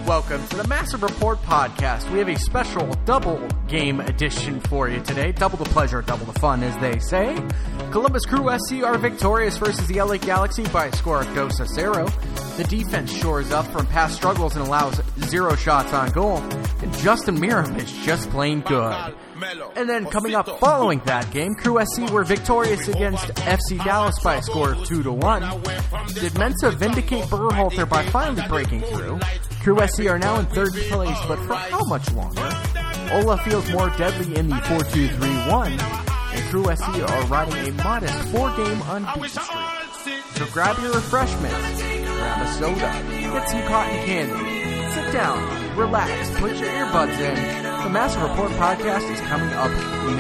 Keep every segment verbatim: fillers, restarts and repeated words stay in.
welcome to the Massive Report podcast. We have a special double game edition for you today. Double the pleasure, double the fun, as they say. Columbus Crew S C are victorious versus the L A Galaxy by a score of dos a zero. The defense shores up from past struggles and allows zero shots on goal. And Justin Miram is just plain good. And then coming up following that game, Crew S C were victorious against F C Dallas by a score of two to one. Did Mensa vindicate Berhalter by finally breaking through? Crew S C are now in third place, but for how much longer? Ola feels more deadly in the four two three one, and Crew S C are riding a modest four-game unbeaten streak. So grab your refreshments, grab a soda, get some cotton candy, sit down, relax, put your earbuds in. The Massive Report podcast is coming up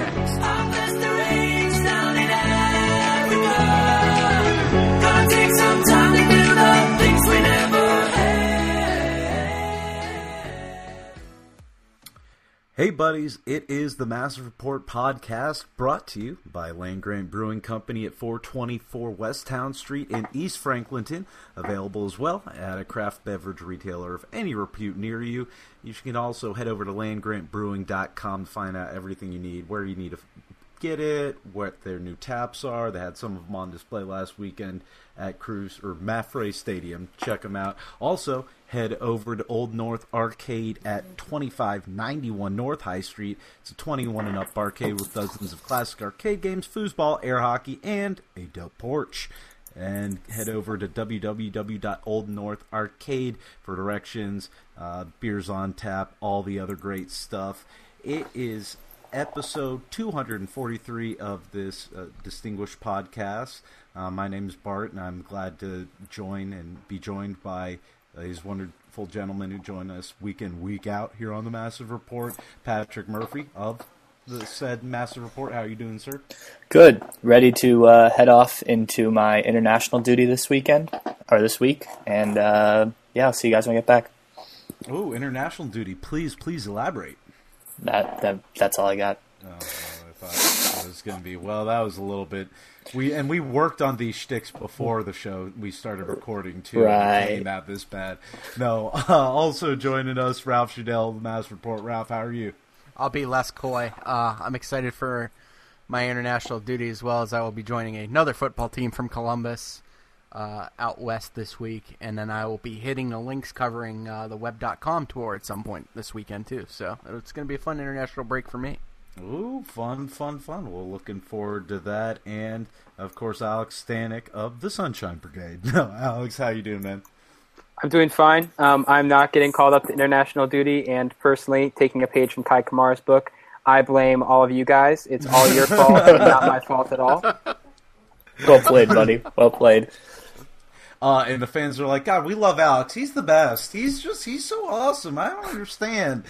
next. Hey buddies, it is the Massive Report podcast brought to you by Land Grant Brewing Company at four twenty-four West Town Street in East Franklinton. Available as well at a craft beverage retailer of any repute near you. You can also head over to land grant brewing dot com to find out everything you need, where you need to get it, what their new taps are. They had some of them on display last weekend at Cruise or Maffrey Stadium. Check them out. Also, head over to Old North Arcade at twenty-five ninety-one North High Street. It's a twenty-one and up arcade with dozens of classic arcade games, foosball, air hockey, and a dope porch. And head over to w w w dot old north arcade for directions, uh, beers on tap, all the other great stuff. It is episode two forty-three of this uh, distinguished podcast. Uh, my name is Bart, and I'm glad to join and be joined by uh, these wonderful gentlemen who join us week in, week out here on the Massive Report. Patrick Murphy of the said Massive Report. How are you doing, sir? Good. Ready to uh, head off into my international duty this weekend, or this week. And, uh, yeah, I'll see you guys when I get back. Oh, international duty. Please, please elaborate. That, that That's all I got. Oh, well, I thought it was going to be, well, that was a little bit... We And we worked on these shticks before the show. We started recording, too. Right. It came out this bad. No, uh, also joining us, Ralph Shadell, the Massive Report. Ralph, how are you? I'll be less coy. Uh, I'm excited for my international duty, as well as I will be joining another football team from Columbus uh, out west this week, and then I will be hitting the links covering uh, the web dot com tour at some point this weekend too. So it's going to be a fun international break for me. Ooh, fun, fun, fun. Well, looking forward to that, and of course, Alex Stanek of the Sunshine Brigade. No, Alex, how you doing, man? I'm doing fine. Um, I'm not getting called up to international duty, and personally, taking a page from Kai Kamara's book, I blame all of you guys. It's all your fault, and not my fault at all. Well played, buddy. Well played. Uh, and the fans are like, God, we love Alex. He's the best. He's just, he's so awesome. I don't understand.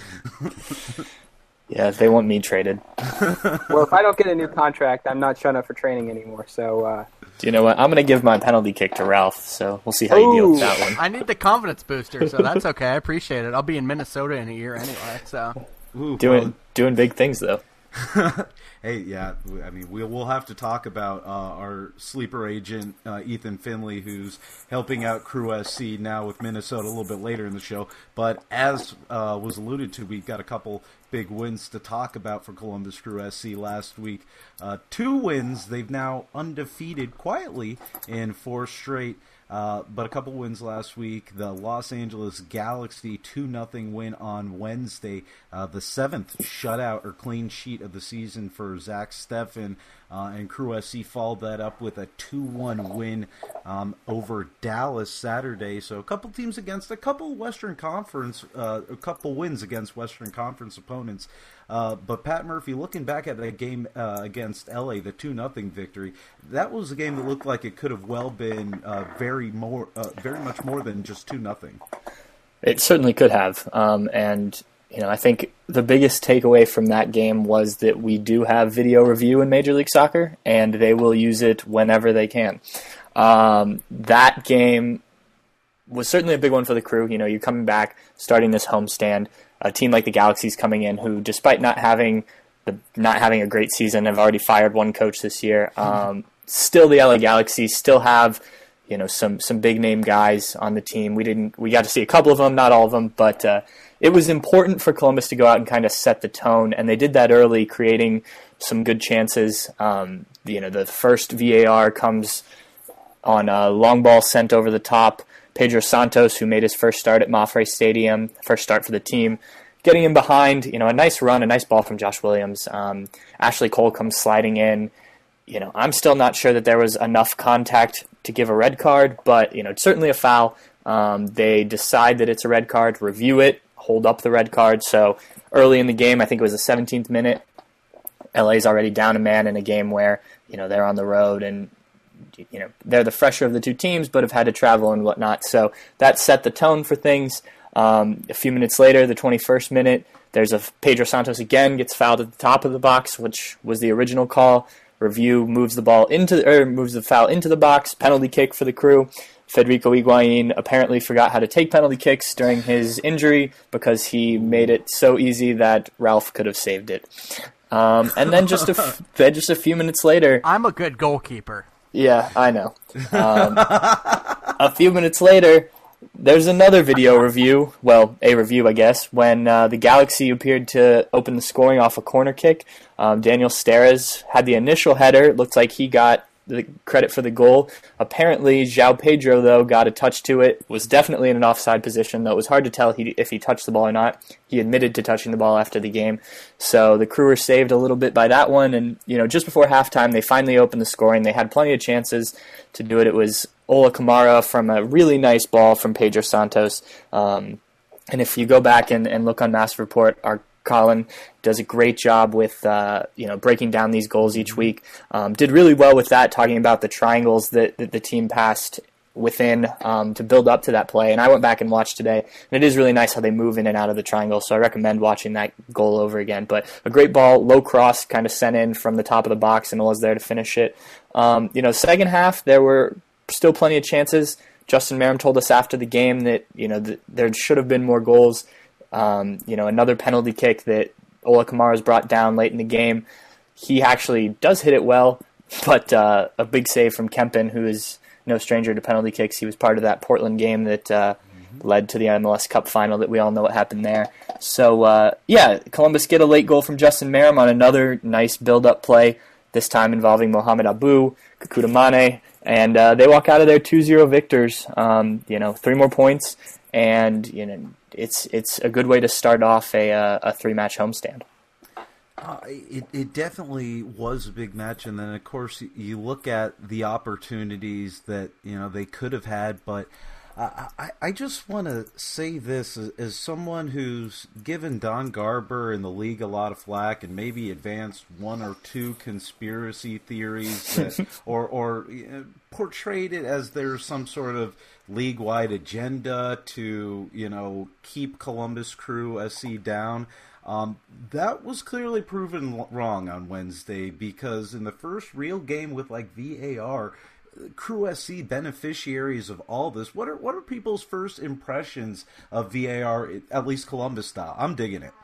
Yeah, they want me traded. Well, if I don't get a new contract, I'm not showing up for training anymore, so... Uh... Do you know what? I'm going to give my penalty kick to Ralph, so we'll see how you deal with that one. I need the confidence booster, so that's okay. I appreciate it. I'll be in Minnesota in a year anyway, so... Ooh, doing well, doing big things, though. Hey, yeah, I mean, we'll, we'll have to talk about uh, our sleeper agent, uh, Ethan Finley, who's helping out Crew S C now with Minnesota a little bit later in the show. But as uh, was alluded to, we got a couple big wins to talk about for Columbus Crew S C last week. Uh, two wins. They've now undefeated quietly in four straight. Uh, but a couple wins last week. The Los Angeles Galaxy two nothing win on Wednesday. Uh, the seventh shutout or clean sheet of the season for Zach Steffen. Uh, and Crew S C followed that up with a two one win um, over Dallas Saturday. So a couple teams against a couple Western Conference, uh, a couple wins against Western Conference opponents. Uh, but Pat Murphy, looking back at that game uh, against L A, the two nothing victory, that was a game that looked like it could have well been uh, very more, uh, very much more than just two nothing. It certainly could have, um, and you know, I think the biggest takeaway from that game was that we do have video review in Major League Soccer, and they will use it whenever they can. Um, that game was certainly a big one for the Crew. You know, you're coming back, starting this homestand. A team like the Galaxy's coming in, who, despite not having the not having a great season, have already fired one coach this year. Um, still, the L A Galaxy still have, you know, some some big name guys on the team. We didn't we got to see a couple of them, not all of them, but uh, it was important for Columbus to go out and kind of set the tone, and they did that early, creating some good chances. Um, you know, the first V A R comes on a long ball sent over the top. Pedro Santos, who made his first start at Mafre Stadium, first start for the team, getting him behind. You know, a nice run, a nice ball from Josh Williams. Um, Ashley Cole comes sliding in. You know, I'm still not sure that there was enough contact to give a red card, but, you know, it's certainly a foul. Um, they decide that it's a red card, review it, hold up the red card. So early in the game, I think it was the seventeenth minute, L A's already down a man in a game where, you know, they're on the road and, you know, they're the fresher of the two teams, but have had to travel and whatnot. So that set the tone for things. Um, a few minutes later, the twenty-first minute, there's a Pedro Santos again gets fouled at the top of the box, which was the original call. Review moves the ball into, or moves the foul into the box. Penalty kick for the Crew. Federico Higuain apparently forgot how to take penalty kicks during his injury because he made it so easy that Ralph could have saved it. Um, and then just a f- then just a few minutes later, I'm a good goalkeeper. Yeah, I know. Um, a few minutes later, there's another video review, well, a review, I guess, when uh, the Galaxy appeared to open the scoring off a corner kick. Um, Daniel Steres had the initial header. It looked like he got the credit for the goal. Apparently, João Pedro, though, got a touch to it, was definitely in an offside position, though it was hard to tell he, if he touched the ball or not. He admitted to touching the ball after the game. So the Crew were saved a little bit by that one, and you know, just before halftime, they finally opened the scoring. They had plenty of chances to do it. It was Ola Kamara from a really nice ball from Pedro Santos. Um, and if you go back and, and look on Mass Report, our Colin does a great job with uh, you know breaking down these goals each week. Um, did really well with that, talking about the triangles that, that the team passed within um, to build up to that play. And I went back and watched today, and it is really nice how they move in and out of the triangle. So I recommend watching that goal over again. But a great ball, low cross, kind of sent in from the top of the box, and was there to finish it. Um, you know, second half there were still plenty of chances. Justin Merrim told us after the game that you know th- there should have been more goals. Um, you know, another penalty kick that Ola Kamara's brought down late in the game. He actually does hit it well, but uh, a big save from Kempen, who is no stranger to penalty kicks. He was part of that Portland game that uh, mm-hmm. led to the M L S Cup final that we all know what happened there. So, uh, yeah, Columbus get a late goal from Justin Merrim on another nice build-up play, this time involving Mohamed Abu, Kekuta Mane, and uh, they walk out of there two zero victors. Um, you know, three more points, and, you know, It's it's a good way to start off a uh, a three match homestand. Uh, it it definitely was a big match, and then of course you look at the opportunities that you know they could have had. But uh, I I just want to say this as, as someone who's given Don Garber and the league a lot of flack, and maybe advanced one or two conspiracy theories, that, or or you know, portrayed it as there's some sort of league-wide agenda to, you know, keep Columbus Crew S C down. Um, that was clearly proven wrong on Wednesday, because in the first real game with, like, V A R, Crew S C beneficiaries of all this. What are what are people's first impressions of V A R, at least Columbus style? I'm digging it.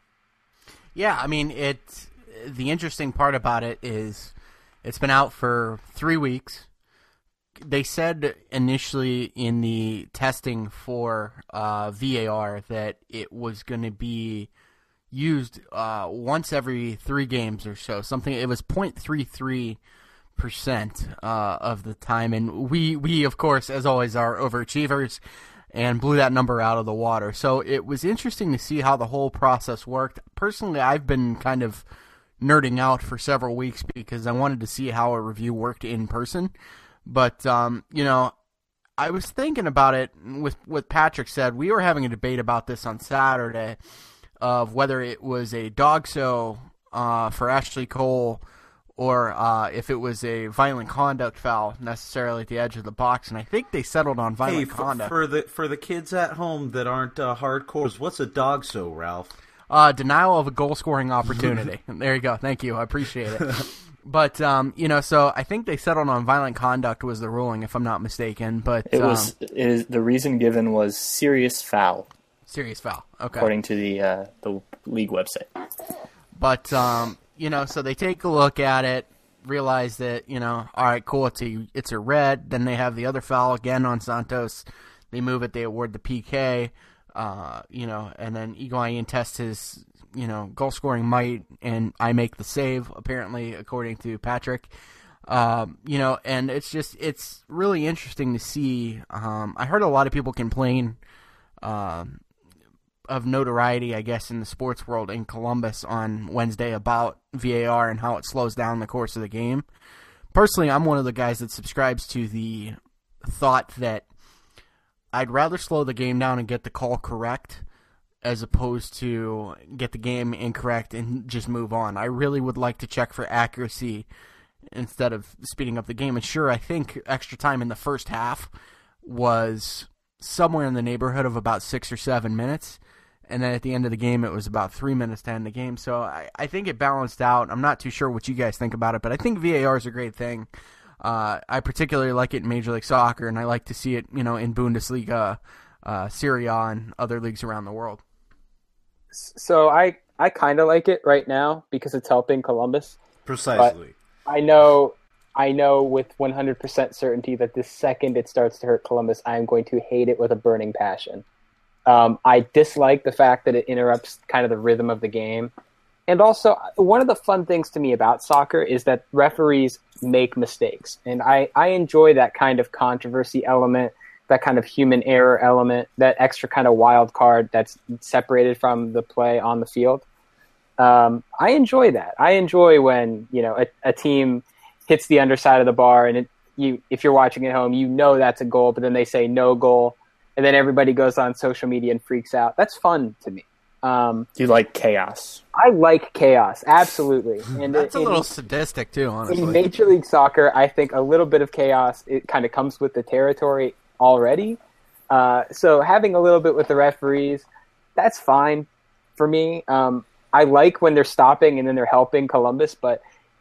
Yeah, I mean, it. The interesting part about it is it's been out for three weeks. They said initially in the testing for uh, V A R that it was going to be used uh, once every three games or so. Something it was zero point three three percent uh, of the time, and we we of course, as always, are overachievers and blew that number out of the water. So it was interesting to see how the whole process worked. Personally, I've been kind of nerding out for several weeks because I wanted to see how a review worked in person. But, um, you know, I was thinking about it with what Patrick said. We were having a debate about this on Saturday of whether it was a dog show uh, for Ashley Cole or uh, if it was a violent conduct foul necessarily at the edge of the box. And I think they settled on violent hey, for, conduct. For the, for the kids at home that aren't uh, hardcores, what's a dog show, Ralph? Uh, denial of a goal-scoring opportunity. There you go. Thank you. I appreciate it. But, um, you know, so I think they settled on violent conduct was the ruling, if I'm not mistaken. But it was um, it is, the reason given was serious foul. Serious foul, okay. According to the uh, the league website. But, um, you know, so they take a look at it. realize that, you know, all right, cool, it's a, it's a red. Then they have the other foul again on Santos. They move it, they award the P K, uh, you know, and then Higuain tests his, you know, goal-scoring might, and I make the save, apparently, according to Patrick. Um, you know, and it's just, it's really interesting to see. Um, I heard a lot of people complain um, of notoriety, I guess, in the sports world in Columbus on Wednesday about V A R and how it slows down the course of the game. Personally, I'm one of the guys that subscribes to the thought that I'd rather slow the game down and get the call correct as opposed to get the game incorrect and just move on. I really would like to check for accuracy instead of speeding up the game. And sure, I think extra time in the first half was somewhere in the neighborhood of about six or seven minutes. And then at the end of the game, it was about three minutes to end the game. So I, I think it balanced out. I'm not too sure what you guys think about it, but I think V A R is a great thing. Uh, I particularly like it in Major League Soccer, and I like to see it, you know, in Bundesliga, uh, Serie A, and other leagues around the world. So I, I kind of like it right now because it's helping Columbus. Precisely. I know I know with one hundred percent certainty that the second it starts to hurt Columbus, I'm going to hate it with a burning passion. Um, I dislike the fact that it interrupts kind of the rhythm of the game. And also, one of the fun things to me about soccer is that referees make mistakes. And I, I enjoy that kind of controversy element, that kind of human error element, that extra kind of wild card that's separated from the play on the field. Um, I enjoy that. I enjoy when, you know, a, a team hits the underside of the bar and it, you, if you're watching at home, you know that's a goal, but then they say no goal, and then everybody goes on social media and freaks out. That's fun to me. Um, you like chaos? I like chaos, absolutely. And that's in, a little sadistic too, honestly. In Major League Soccer, I think a little bit of chaos, it kind of comes with the territory already. Uh, so having a little bit with the referees, that's fine for me. Um, I like when they're stopping and then they're helping Columbus, but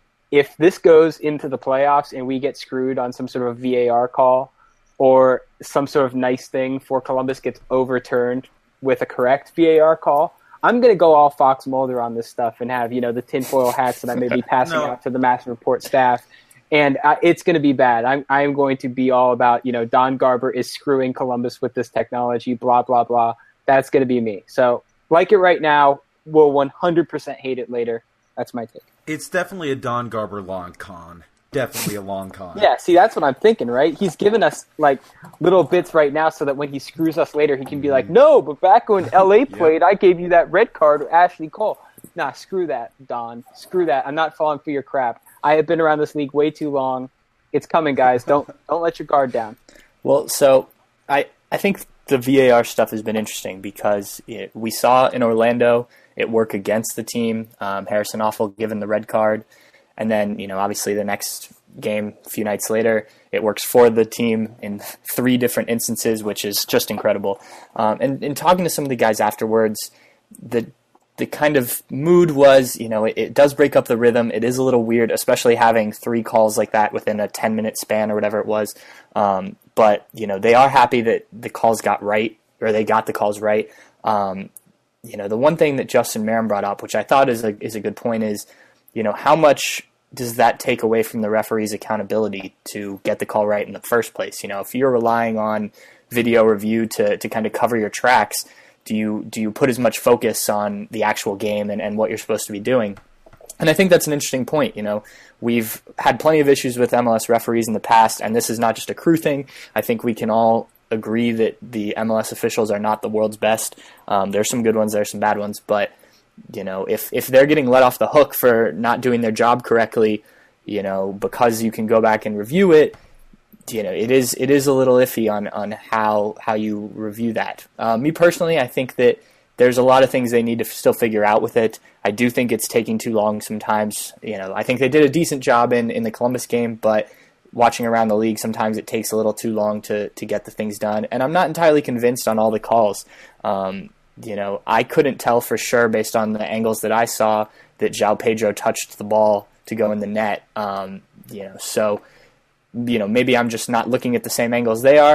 if this goes into the playoffs and we get screwed on some sort of V A R call or some sort of nice thing for Columbus gets overturned with a correct V A R call, I'm going to go all Fox Mulder on this stuff and have, you know, the tinfoil hats that I may be passing no. out to the Massive Report staff. And uh, it's going to be bad. I'm, I'm going to be all about, you know, Don Garber is screwing Columbus with this technology, blah, blah, blah. That's going to be me. So like it right now, we'll one hundred percent hate it later. That's my take. It's definitely a Don Garber long con. Definitely a long con. Yeah, see, that's what I'm thinking, right? He's giving us, like, little bits right now so that when he screws us later, he can be like, no, but back when L A played, I gave you that red card with Ashley Cole. Nah, screw that, Don. Screw that. I'm not falling for your crap. I have been around this league way too long. It's coming, guys. Don't don't let your guard down. Well, so I I think the V A R stuff has been interesting because it, we saw in Orlando it work against the team. Um, Harrison Awful given the red card. And then, you know, obviously the next game, a few nights later, it works for the team in three different instances, which is just incredible. Um, and in talking to some of the guys afterwards, the the kind of mood was, you know, it, it does break up the rhythm. It is a little weird, especially having three calls like that within a ten-minute span or whatever it was. Um, but, you know, they are happy that the calls got right, or they got the calls right. Um, you know, the one thing that Justin Marin brought up, which I thought is a, is a good point, is, you know, how much does that take away from the referee's accountability to get the call right in the first place? You know, if you're relying on video review to, to kind of cover your tracks, do you do you put as much focus on the actual game and, and what you're supposed to be doing? And I think that's an interesting point. You know, we've had plenty of issues with M L S referees in the past, and this is not just a crew thing. I think we can all agree that the M L S officials are not the world's best. Um, there's some good ones, there's some bad ones, but you know, if, if they're getting let off the hook for not doing their job correctly, you know, because you can go back and review it, you know, it is it is a little iffy on, on how how you review that. Uh, me personally, I think that there's a lot of things they need to still figure out with it. I do think it's taking too long sometimes. You know, I think they did a decent job in, in the Columbus game, but watching around the league, sometimes it takes a little too long to, to get the things done. And I'm not entirely convinced on all the calls. Um, You know, I couldn't tell for sure based on the angles that I saw that João Pedro touched the ball to go in the net. Um, you know, so, you know, maybe I'm just not looking at the same angles they are,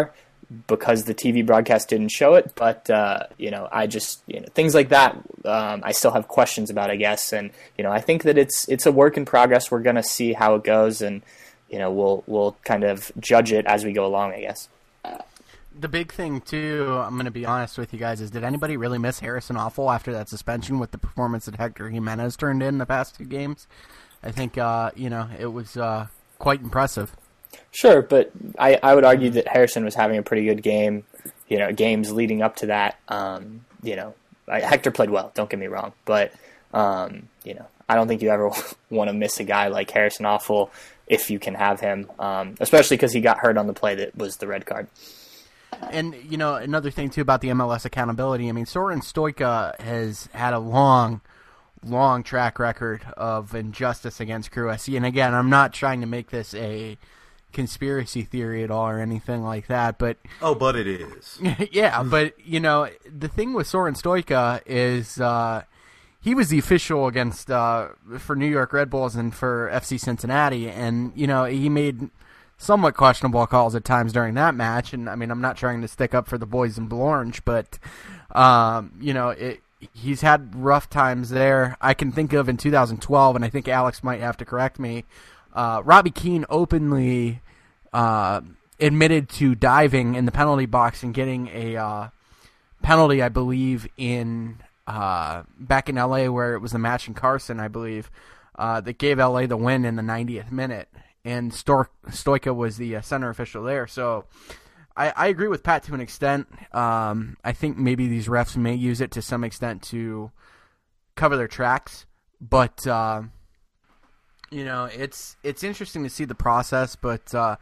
because the T V broadcast didn't show it. But, uh, you know, I just, you know, things like that, um, I still have questions about, I guess. And, you know, I think that it's it's a work in progress. We're going to see how it goes, and, you know, we'll we'll kind of judge it as we go along, I guess. The big thing, too, I'm going to be honest with you guys, is did anybody really miss Harrison Awful after that suspension with the performance that Hector Jimenez turned in the past two games? I think, uh, you know, it was uh, quite impressive. Sure, but I, I would argue that Harrison was having a pretty good game, you know, games leading up to that. Um, you know, I, Hector played well, don't get me wrong, but, um, you know, I don't think you ever want to miss a guy like Harrison Awful if you can have him, um, especially because he got hurt on the play that was the red card. And, you know, another thing, too, about the M L S accountability, I mean, Soren Stoica has had a long, long track record of injustice against Crew S C. And, again, I'm not trying to make this a conspiracy theory at all or anything like that, but... Oh, but it is. Yeah, but, you know, the thing with Soren Stoica is uh, he was the official against uh, for New York Red Bulls and for F C Cincinnati, and, you know, he made somewhat questionable calls at times during that match. And I mean, I'm not trying to stick up for the boys in Blue Orange, but um, you know, it, he's had rough times there. I can think of in two thousand twelve, and I think Alex might have to correct me. Uh, Robbie Keane openly uh, admitted to diving in the penalty box and getting a uh, penalty, I believe, in uh, back in L A where it was the match in Carson, I believe, uh, that gave L A the win in the ninetieth minute. And Stor- Stoica was the uh, center official there. So I, I agree with Pat to an extent. Um, I think maybe these refs may use it to some extent to cover their tracks. But, uh, you know, it's it's interesting to see the process. But uh,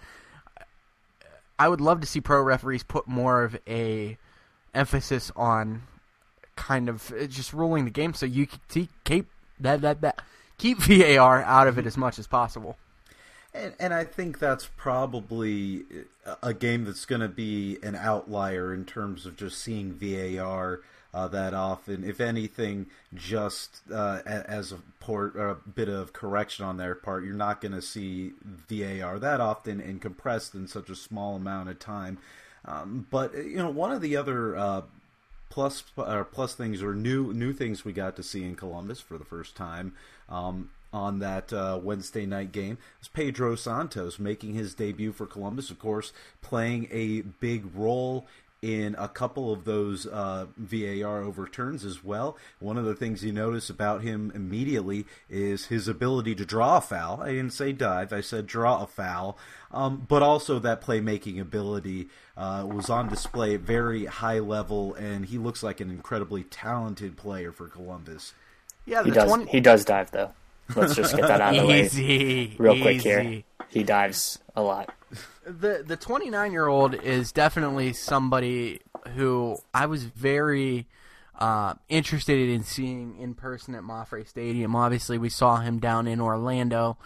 I would love to see pro referees put more of a emphasis on kind of just ruling the game so you can keep, that, that, that, keep V A R out of it as much as possible. And, and I think that's probably a game that's going to be an outlier in terms of just seeing V A R uh, that often. If anything, just uh, as a, port, a bit of correction on their part, you're not going to see V A R that often and compressed in such a small amount of time. Um, but you know, one of the other uh, plus uh, plus things or new new things we got to see in Columbus for the first time. Um, on that uh, Wednesday night game was Pedro Santos making his debut for Columbus, of course, playing a big role in a couple of those uh, V A R overturns as well. One of the things you notice about him immediately is his ability to draw a foul. I didn't say dive, I said draw a foul. Um, but also that playmaking ability uh, was on display at very high level, and he looks like an incredibly talented player for Columbus. Yeah, he does. twenty He does dive, though. Let's just get that out of the way easy, real easy. quick here. He dives a lot. The the twenty-nine-year-old is definitely somebody who I was very uh, interested in seeing in person at Mafre Stadium. Obviously, we saw him down in Orlando.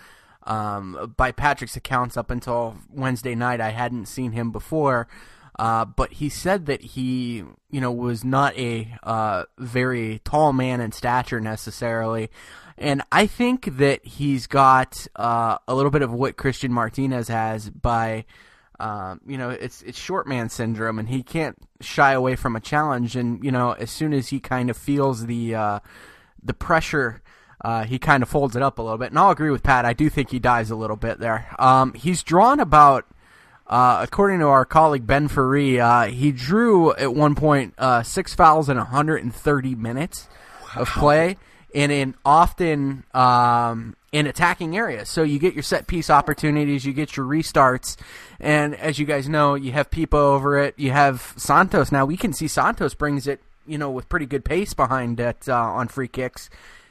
Um, by Patrick's accounts, up until Wednesday night, I hadn't seen him before. Uh, but he said that he, you know, was not a uh, very tall man in stature necessarily. And I think that he's got uh, a little bit of what Christian Martinez has by, um, you know, it's it's short man syndrome, and he can't shy away from a challenge. And, you know, as soon as he kind of feels the uh, the pressure, uh, he kind of folds it up a little bit. And I'll agree with Pat. I do think he dives a little bit there. Um, he's drawn about, uh, according to our colleague Ben Ferree, uh, he drew at one point uh, six fouls in one hundred thirty minutes wow. of play. And in often um, in attacking areas. So you get your set-piece opportunities, you get your restarts, and as you guys know, you have Pipo over it, you have Santos. Now, we can see Santos brings it, you know, with pretty good pace behind it uh, on free kicks.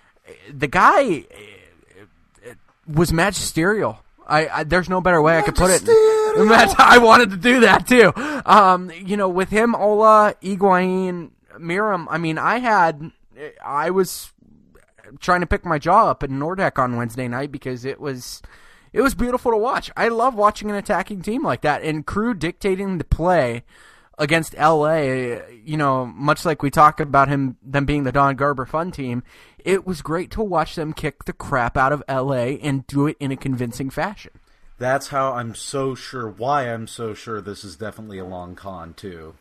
The guy was magisterial. I, I there's no better way I could put it. I wanted to do that, too. Um, you know, with him, Ola, Higuain, Miram, I mean, I had... I was... trying to pick my jaw up in Nordheck on Wednesday night because it was it was beautiful to watch. I love watching an attacking team like that, and Crew dictating the play against L A, you know, much like we talk about him them being the Don Garber fun team. It was great to watch them kick the crap out of L A and do it in a convincing fashion. that's how I'm so sure, why I'm so sure this is definitely a long con, too.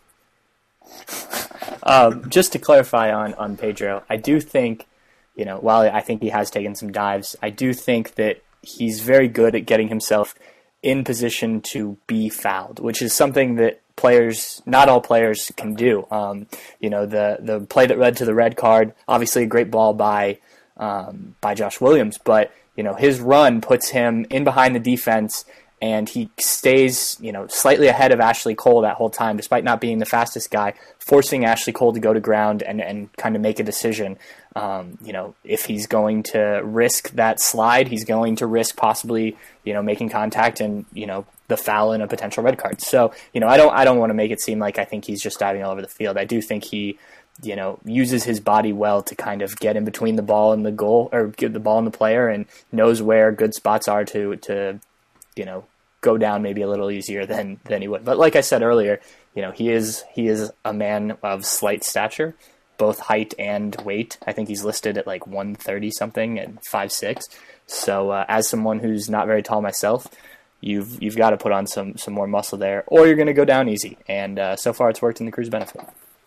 Um, just to clarify on, on Pedro, I do think, you know, while I think he has taken some dives, I do think that he's very good at getting himself in position to be fouled, which is something that players, not all players can do. Um, you know, the, the play that led to the red card, obviously a great ball by, um, by Josh Williams, but, you know, his run puts him in behind the defense, and he stays, you know, slightly ahead of Ashley Cole that whole time, despite not being the fastest guy, forcing Ashley Cole to go to ground and, and kind of make a decision. Um, you know, if he's going to risk that slide, he's going to risk possibly, you know, making contact and, you know, the foul and a potential red card. So, you know, I don't, I don't want to make it seem like I think he's just diving all over the field. I do think he, you know, uses his body well to kind of get in between the ball and the goal, or get the ball and the player, and knows where good spots are to, to, you know, go down maybe a little easier than, than he would. But like I said earlier, you know, he is, he is a man of slight stature, both height and weight. I think he's listed at like one thirty something and five six. So uh, as someone who's not very tall myself, you've, you've got to put on some, some more muscle there, or you're going to go down easy. And uh, so far it's worked in the Crew's benefit.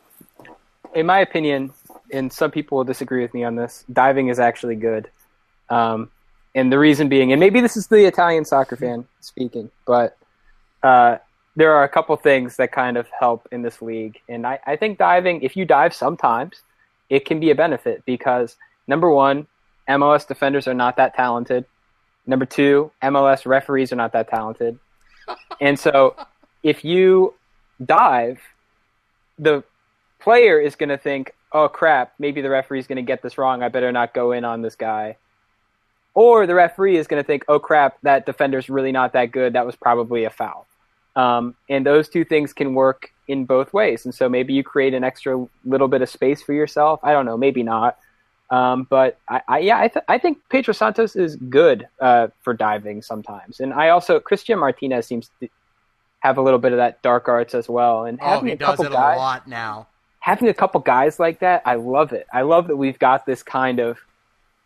In my opinion, and some people will disagree with me on this, diving is actually good. Um, And the reason being, and maybe this is the Italian soccer fan speaking, but uh, there are a couple things that kind of help in this league. And I, I think diving, if you dive sometimes, it can be a benefit because, number one, M L S defenders are not that talented. Number two, M L S referees are not that talented. And so if you dive, the player is going to think, oh, crap, maybe the referee's going to get this wrong. I better not go in on this guy. Or the referee is going to think, oh, crap, that defender's really not that good. That was probably a foul. Um, and those two things can work in both ways. And so maybe you create an extra little bit of space for yourself. I don't know, maybe not. Um, but, I, I yeah, I, th- I think Pedro Santos is good uh, for diving sometimes. And I also – Christian Martinez seems to have a little bit of that dark arts as well. And oh, having he a does couple it guys, a lot now. Having a couple guys like that, I love it. I love that we've got this kind of –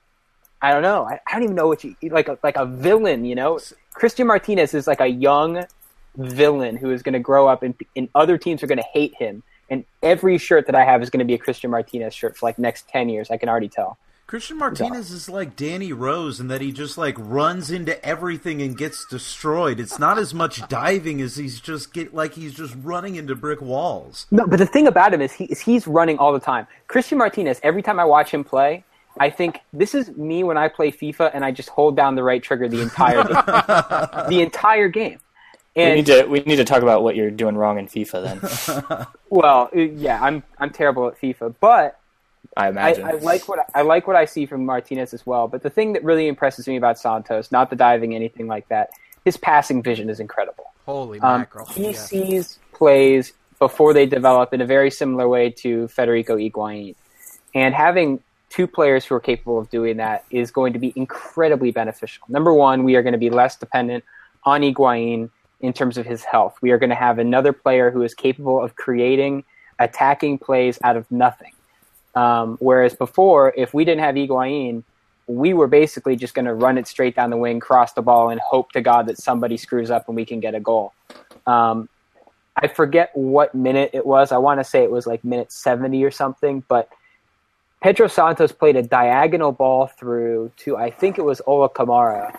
I don't know. I, I don't even know what you like. A, like a villain, you know. Christian Martinez is like a young villain who is going to grow up, and, and other teams are going to hate him. And every shirt that I have is going to be a Christian Martinez shirt for like next ten years. I can already tell. Christian Martinez is like Danny Rose in that he just like runs into everything and gets destroyed. It's not as much diving as he's just get like he's just running into brick walls. No, but the thing about him is he is he's running all the time. Christian Martinez. Every time I watch him play, I think this is me when I play FIFA and I just hold down the right trigger the entire game. the entire game. And, we need to we need to talk about what you're doing wrong in FIFA then. Well, yeah, I'm I'm terrible at FIFA, but I imagine I, I like what I like what I see from Martinez as well. But the thing that really impresses me about Santos, not the diving, anything like that, his passing vision is incredible. Holy um, mackerel! He yeah. sees plays before they develop in a very similar way to Federico Higuain, and having two players who are capable of doing that is going to be incredibly beneficial. Number one, we are going to be less dependent on Higuain in terms of his health. We are going to have another player who is capable of creating attacking plays out of nothing. Um, whereas before, if we didn't have Higuain, we were basically just going to run it straight down the wing, cross the ball, and hope to God that somebody screws up and we can get a goal. Um, I forget what minute it was. I want to say it was like minute seventy or something, but Pedro Santos played a diagonal ball through to, I think it was Ola Kamara,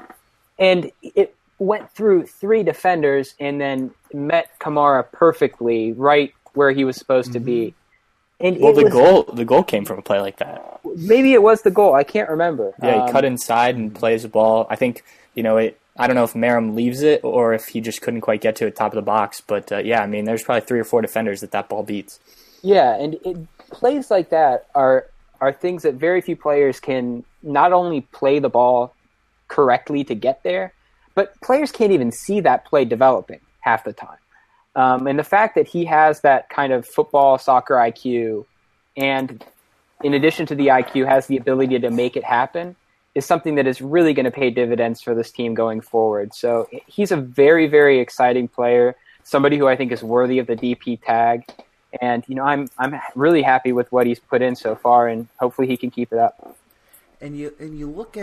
and it went through three defenders and then met Kamara perfectly right where he was supposed mm-hmm. to be. And well, it the was, goal the goal came from a play like that. Maybe it was the goal. I can't remember. Yeah, um, he cut inside and plays the ball. I think, you know, it. I don't know if Merrim leaves it or if he just couldn't quite get to it top of the box. But, uh, yeah, I mean, there's probably three or four defenders that that ball beats. Yeah, and it, plays like that are are things that very few players can not only play the ball correctly to get there, but players can't even see that play developing half the time. Um, and the fact that he has that kind of football, soccer I Q, and in addition to the I Q, has the ability to make it happen, is something that is really going to pay dividends for this team going forward. So he's a very, very exciting player, somebody who I think is worthy of the D P tag. And, you know, I'm I'm really happy with what he's put in so far, and hopefully he can keep it up. And you and you look at it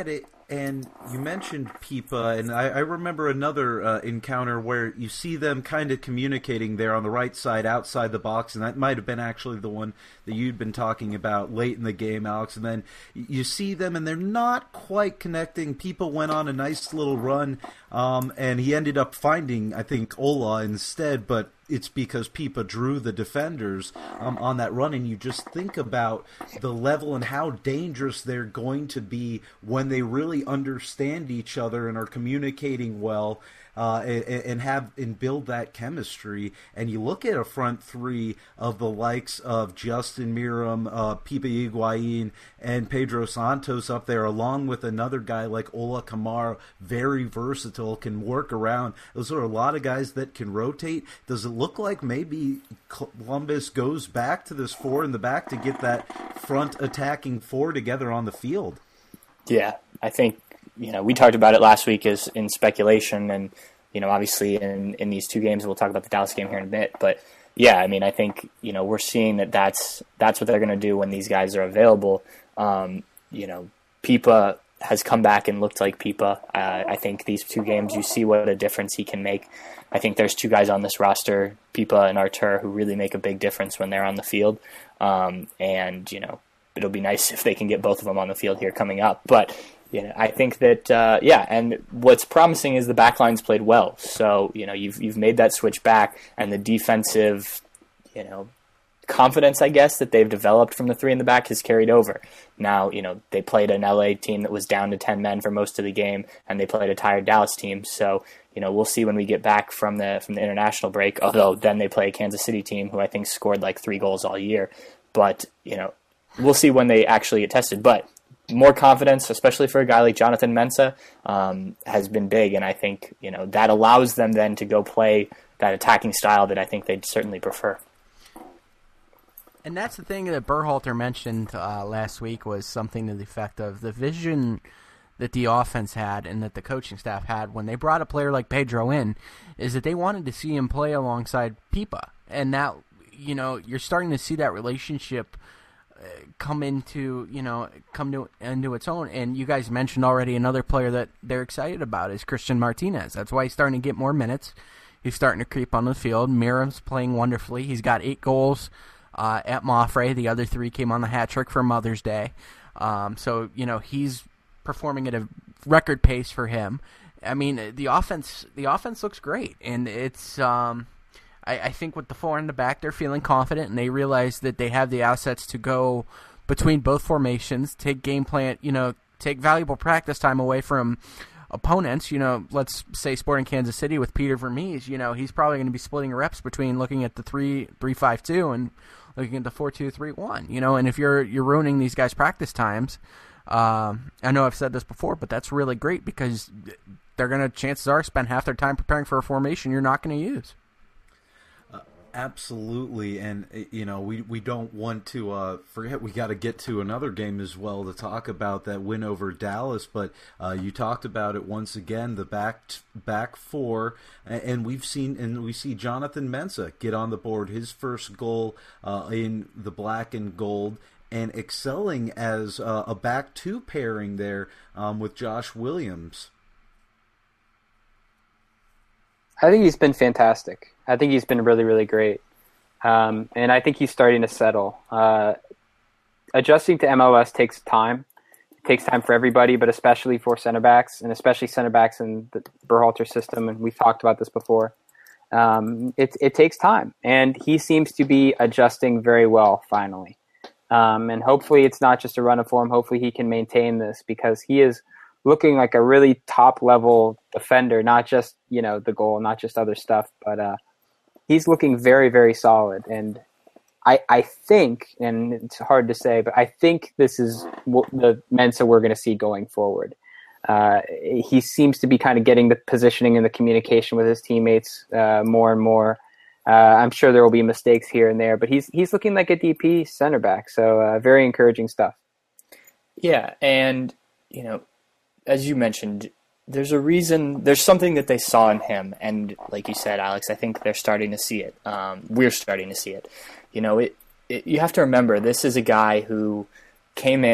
And you mentioned Pipa, and I, I remember another uh, encounter where you see them kind of communicating there on the right side outside the box, and that might have been actually the one that you'd been talking about late in the game, Alex. And then you see them, and they're not quite connecting. Pipa went on a nice little run, um, and he ended up finding, I think, Ola instead, but it's because Pipa drew the defenders um, on that run, and you just think about the level and how dangerous they're going to be when they really understand each other and are communicating well uh, and, and have and build that chemistry. And you look at a front three of the likes of Justin Miram, uh, Pipa Higuain, and Pedro Santos up there, along with another guy like Ola Kamara, very versatile, can work around. Those are a lot of guys that can rotate. Does it look like maybe Columbus goes back to this four in the back to get that front attacking four together on the field? Yeah, I think, you know, we talked about it last week as in speculation, and, you know, obviously in, in these two games, we'll talk about the Dallas game here in a bit, but yeah, I mean, I think, you know, we're seeing that that's, that's what they're going to do when these guys are available. Um, you know, Pipa has come back and looked like Pipa. Uh, I think these two games, you see what a difference he can make. I think there's two guys on this roster, Pipa and Artur, who really make a big difference when they're on the field. Um, and, you know, it'll be nice if they can get both of them on the field here coming up. But, you know, I think that, uh, yeah, and what's promising is the back line's played well. So, you know, you've you've made that switch back, and the defensive, you know, confidence, I guess, that they've developed from the three in the back has carried over. Now, you know, they played an L A team that was down to ten men for most of the game, and they played a tired Dallas team. So, you know, we'll see when we get back from the from the international break, although then they play a Kansas City team who I think scored like three goals all year. But, you know, we'll see when they actually get tested. But more confidence, especially for a guy like Jonathan Mensah, um, has been big. And I think, you know, that allows them then to go play that attacking style that I think they'd certainly prefer. And that's the thing that Berhalter mentioned uh, last week, was something to the effect of the vision that the offense had and that the coaching staff had when they brought a player like Pedro in, is that they wanted to see him play alongside Pipa. And now, you know, you're starting to see that relationship come into, you know, come to into its own. And you guys mentioned already another player that they're excited about is Christian Martinez. That's why he's starting to get more minutes. He's starting to creep on the field. Miram's playing wonderfully. He's got eight goals uh, at Mafre. The other three came on the hat trick for Mother's Day. Um, so, you know, he's performing at a record pace for him. I mean, the offense, the offense looks great, and it's. Um, I, I think with the four in the back, they're feeling confident, and they realize that they have the assets to go between both formations, take game plan, you know, take valuable practice time away from opponents. You know, let's say Sporting Kansas City with Peter Vermees, you know, he's probably going to be splitting reps between looking at the three three five two and looking at the four two three one. You know, and if you're you're ruining these guys' practice times, um, I know I've said this before, but that's really great because they're going to, chances are, spend half their time preparing for a formation you're not going to use. Absolutely, and you know we, we don't want to uh, forget we got to get to another game as well to talk about that win over Dallas. But uh, you talked about it once again, the back back four, and we've seen and we see Jonathan Mensah get on the board, his first goal uh, in the black and gold, and excelling as uh, a back two pairing there um, with Josh Williams. I think he's been fantastic. I think he's been really, really great. Um, and I think he's starting to settle. Uh, adjusting to M L S takes time. It takes time for everybody, but especially for center backs, and especially center backs in the Berhalter system, and we've talked about this before. Um, it, it takes time, and he seems to be adjusting very well finally. Um, and hopefully it's not just a run of form. Hopefully he can maintain this, because he is looking like a really top-level defender, not just, you know, the goal, not just other stuff, but uh, he's looking very, very solid. And I, I think, and it's hard to say, but I think this is what the Mensah we're going to see going forward. Uh, he seems to be kind of getting the positioning and the communication with his teammates uh, more and more. Uh, I'm sure there will be mistakes here and there, but he's he's looking like a D P center back. So uh, very encouraging stuff. Yeah, and, you know, as you mentioned, there's a reason, there's something that they saw in him, and like you said, Alex, I think they're starting to see it. Um, we're starting to see it. You know, it, it. You have to remember, this is a guy who came in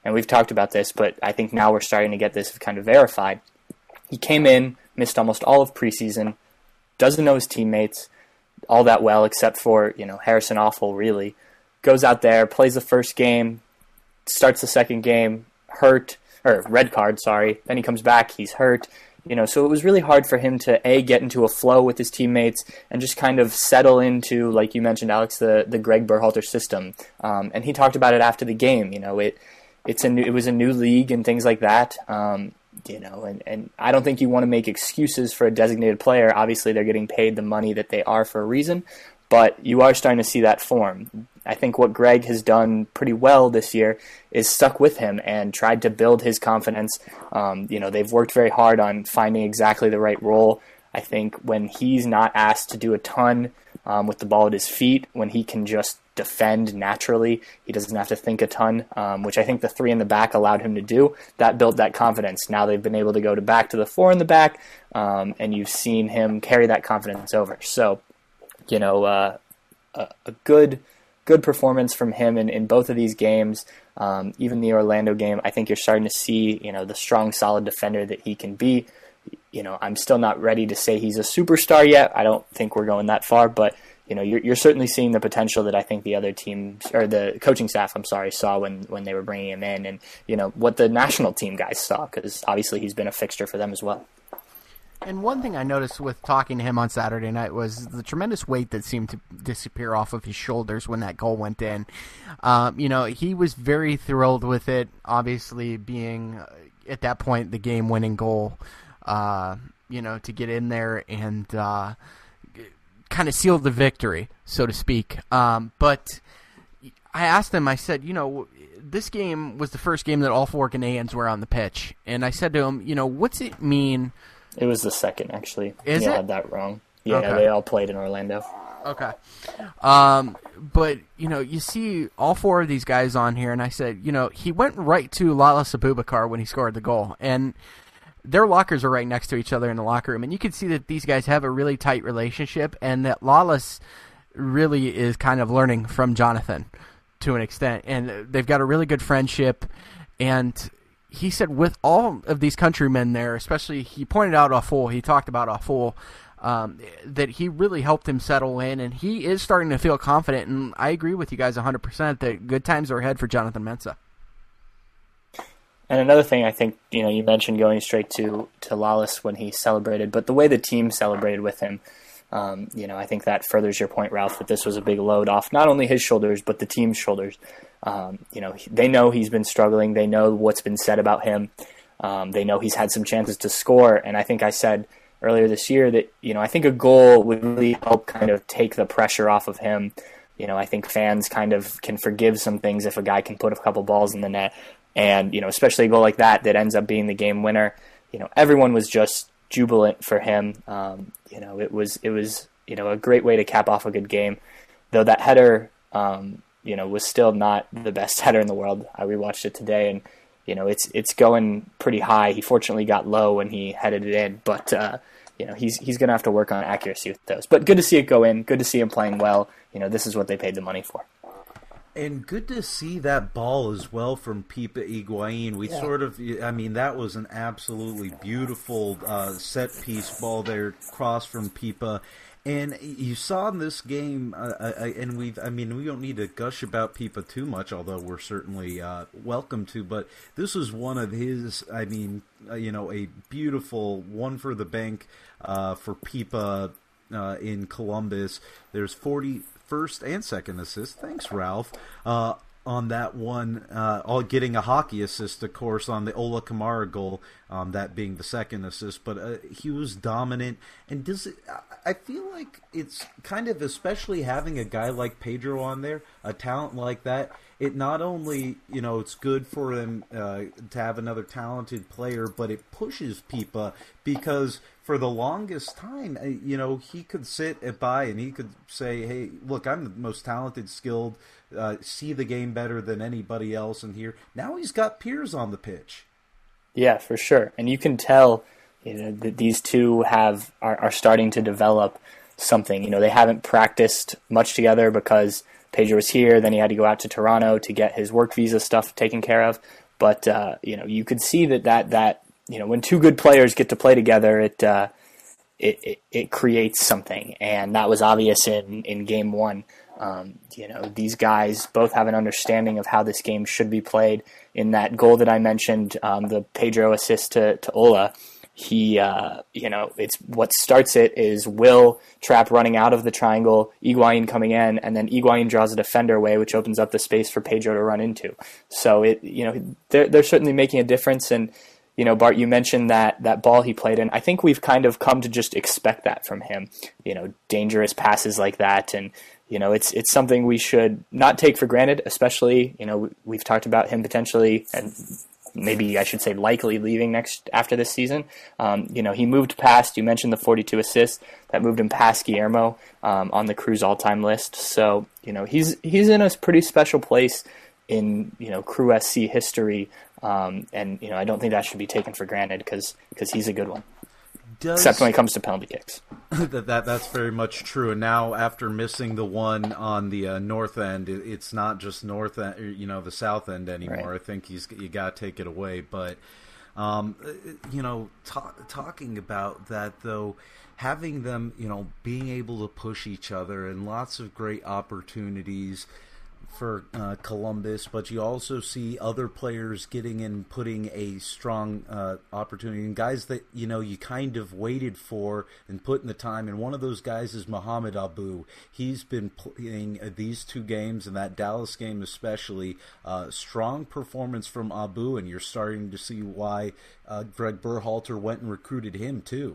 and we've talked about this, but I think now we're starting to get this kind of verified. He came in, missed almost all of preseason, doesn't know his teammates all that well, except for, you know, Harrison Awful, really. Goes out there, plays the first game, starts the second game, hurt, or red card, sorry. Then he comes back, he's hurt. You know, so it was really hard for him to, A, get into a flow with his teammates and just kind of settle into, like you mentioned, Alex, the, the Greg Berhalter system. Um, and he talked about it after the game. You know, it it's a new, it was a new league and things like that. Um, you know, and, and I don't think you want to make excuses for a designated player. Obviously, they're getting paid the money that they are for a reason, but you are starting to see that form. I think what Greg has done pretty well this year is stuck with him and tried to build his confidence. Um, you know, they've worked very hard on finding exactly the right role. I think when he's not asked to do a ton um, with the ball at his feet, when he can just defend naturally, he doesn't have to think a ton, um, which I think the three in the back allowed him to do. That built that confidence. Now they've been able to go to back to the four in the back, um, and you've seen him carry that confidence over. So, you know, uh, a, a good... Good performance from him in, in both of these games. Um, even the Orlando game, I think you're starting to see, you know, the strong, solid defender that he can be. You know, I'm still not ready to say he's a superstar yet. I don't think we're going that far, but, you know, you're, you're certainly seeing the potential that I think the other teams, or the coaching staff, I'm sorry, saw when, when they were bringing him in, and, you know, what the national team guys saw, because obviously he's been a fixture for them as well. And one thing I noticed with talking to him on Saturday night was the tremendous weight that seemed to disappear off of his shoulders when that goal went in. Um, you know, he was very thrilled with it, obviously being, uh, at that point, the game-winning goal, uh, you know, to get in there and uh, kind of seal the victory, so to speak. Um, but I asked him, I said, you know, this game was the first game that all four Ghanaians were on the pitch. And I said to him, you know, what's it mean... It was the second, actually. Is yeah, it? I had that wrong. Yeah, Okay. They all played in Orlando. Okay. Um, but, you know, you see all four of these guys on here, and I said, you know, he went right to Lalas Abubakar when he scored the goal. And their lockers are right next to each other in the locker room. And you can see that these guys have a really tight relationship, and that Lalas really is kind of learning from Jonathan to an extent. And they've got a really good friendship, and... He said with all of these countrymen there, especially he pointed out Aful, he talked about Aful, um, that he really helped him settle in, and he is starting to feel confident, and I agree with you guys one hundred percent that good times are ahead for Jonathan Mensah. And another thing I think, you know, you mentioned going straight to, to Lalas when he celebrated, but the way the team celebrated with him, um, you know, I think that furthers your point, Ralph, that this was a big load off not only his shoulders, but the team's shoulders. Um, you know, they know he's been struggling. They know what's been said about him. Um, they know he's had some chances to score. And I think I said earlier this year that, you know, I think a goal would really help kind of take the pressure off of him. You know, I think fans kind of can forgive some things if a guy can put a couple balls in the net. And, you know, especially a goal like that that ends up being the game winner. You know, everyone was just jubilant for him. Um, you know, it was, it was, you know, a great way to cap off a good game. Though that header, um, you know, was still not the best header in the world. I rewatched it today, and, you know, it's it's going pretty high. He fortunately got low when he headed it in, but, uh, you know, he's he's going to have to work on accuracy with those. But good to see it go in. Good to see him playing well. You know, this is what they paid the money for. And good to see that ball as well from Pipa Higuain. We yeah. sort of, I mean, that was an absolutely beautiful uh, set-piece ball there, cross from Pipa. And you saw in this game, uh, I, and we I mean, we don't need to gush about Pipa too much, although we're certainly uh, welcome to, but this was one of his, I mean, uh, you know, a beautiful one for the bank uh, for Pipa uh, in Columbus. There's forty-first and second assist. Thanks, Ralph. Uh, on that one, uh, all getting a hockey assist, of course, on the Ola Kamara goal, um, that being the second assist. But uh, he was dominant, and does it, I feel like it's kind of, especially having a guy like Pedro on there, a talent like that. It not only, you know, it's good for him uh, to have another talented player, but it pushes Pipa because for the longest time, you know, he could sit by and he could say, hey, look, I'm the most talented, skilled, uh, see the game better than anybody else in here. Now he's got peers on the pitch. Yeah, for sure. And you can tell, you know, that these two have are, are starting to develop something. You know, they haven't practiced much together because Pedro was here, then he had to go out to Toronto to get his work visa stuff taken care of. But, uh, you know, you could see that, that, that, you know, when two good players get to play together, it, uh, it, it, it creates something. And that was obvious in, in game one. Um, you know, these guys both have an understanding of how this game should be played. In that goal that I mentioned, um, the Pedro assist to, to Ola, he, uh, you know, it's what starts it is Will Trapp running out of the triangle, Higuain coming in, and then Higuain draws a defender away, which opens up the space for Pedro to run into. So it, you know, they're they're certainly making a difference. And you know, Bart, you mentioned that that ball he played in. I think we've kind of come to just expect that from him. You know, dangerous passes like that, and you know, it's it's something we should not take for granted. Especially, you know, we've talked about him potentially and maybe I should say likely leaving next after this season. Um, you know, he moved past, you mentioned the forty-two assists, that moved him past Guillermo um, on the Cruz all-time list. So, you know, he's he's in a pretty special place in, you know, Crew S C history. Um, and, you know, I don't think that should be taken for granted because because he's a good one. Does, Except when it comes to penalty kicks. that, that That's very much true. And now after missing the one on the uh, north end, it, it's not just north end, you know, the south end anymore. Right. I think he's you got to take it away. But, um, you know, talk, talking about that, though, having them, you know, being able to push each other and lots of great opportunities for uh, Columbus, but you also see other players getting in, putting a strong uh, opportunity, and guys that, you know, you kind of waited for and put in the time, and one of those guys is Mohamed Abu. He's been playing uh, these two games, and that Dallas game especially, uh, strong performance from Abu, and you're starting to see why uh, Greg Berhalter went and recruited him too.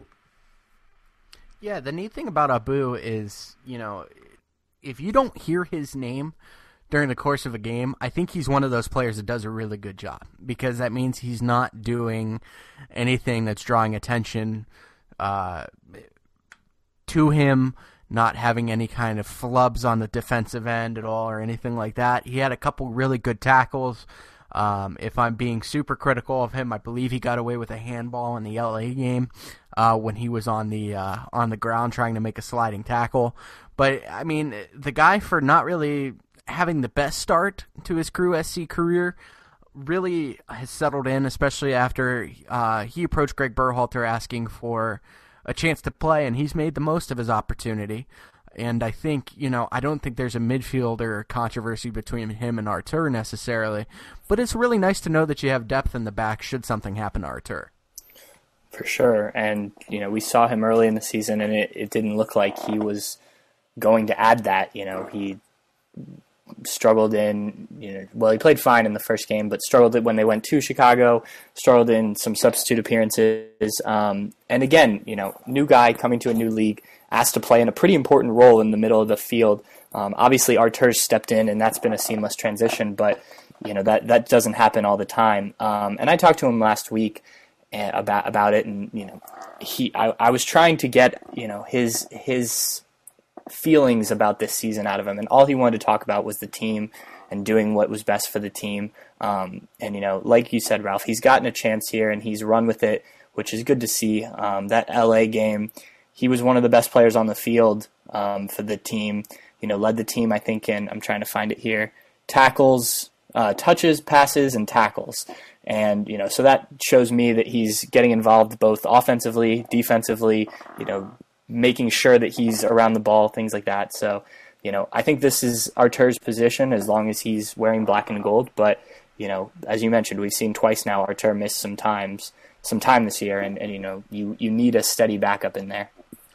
Yeah, the neat thing about Abu is, you know, if you don't hear his name during the course of a game, I think he's one of those players that does a really good job, because that means he's not doing anything that's drawing attention uh, to him, not having any kind of flubs on the defensive end at all or anything like that. He had a couple really good tackles. Um, if I'm being super critical of him, I believe he got away with a handball in the L A game uh, when he was on the uh, on the ground trying to make a sliding tackle. But, I mean, the guy, for not really having the best start to his Crew S C career, really has settled in, especially after uh, he approached Greg Berhalter asking for a chance to play, and he's made the most of his opportunity. And I think, you know, I don't think there's a midfielder controversy between him and Artur necessarily, but it's really nice to know that you have depth in the back should something happen to Artur. For sure. And, you know, we saw him early in the season, and it, it didn't look like he was going to add that. You know, he struggled in, you know, well, he played fine in the first game, but struggled when they went to Chicago, struggled in some substitute appearances. Um, and again, you know, new guy coming to a new league, asked to play in a pretty important role in the middle of the field. Um, obviously, Artur's stepped in, and that's been a seamless transition, but, you know, that, that doesn't happen all the time. Um, and I talked to him last week about about it, and, you know, he I, I was trying to get, you know, his his feelings about this season out of him, and all he wanted to talk about was the team and doing what was best for the team. Um, and, you know, like you said, Ralph, he's gotten a chance here and he's run with it, which is good to see. Um, that L A game, he was one of the best players on the field um, for the team. You know, led the team, I think, in, I'm trying to find it here, tackles, uh, touches, passes, and tackles. And, you know, so that shows me that he's getting involved both offensively, defensively, you know, making sure that he's around the ball, things like that. So, you know, I think this is Artur's position as long as he's wearing black and gold. But, you know, as you mentioned, we've seen twice now Artur miss some times, some time this year, and, and you know, you, you need a steady backup in there.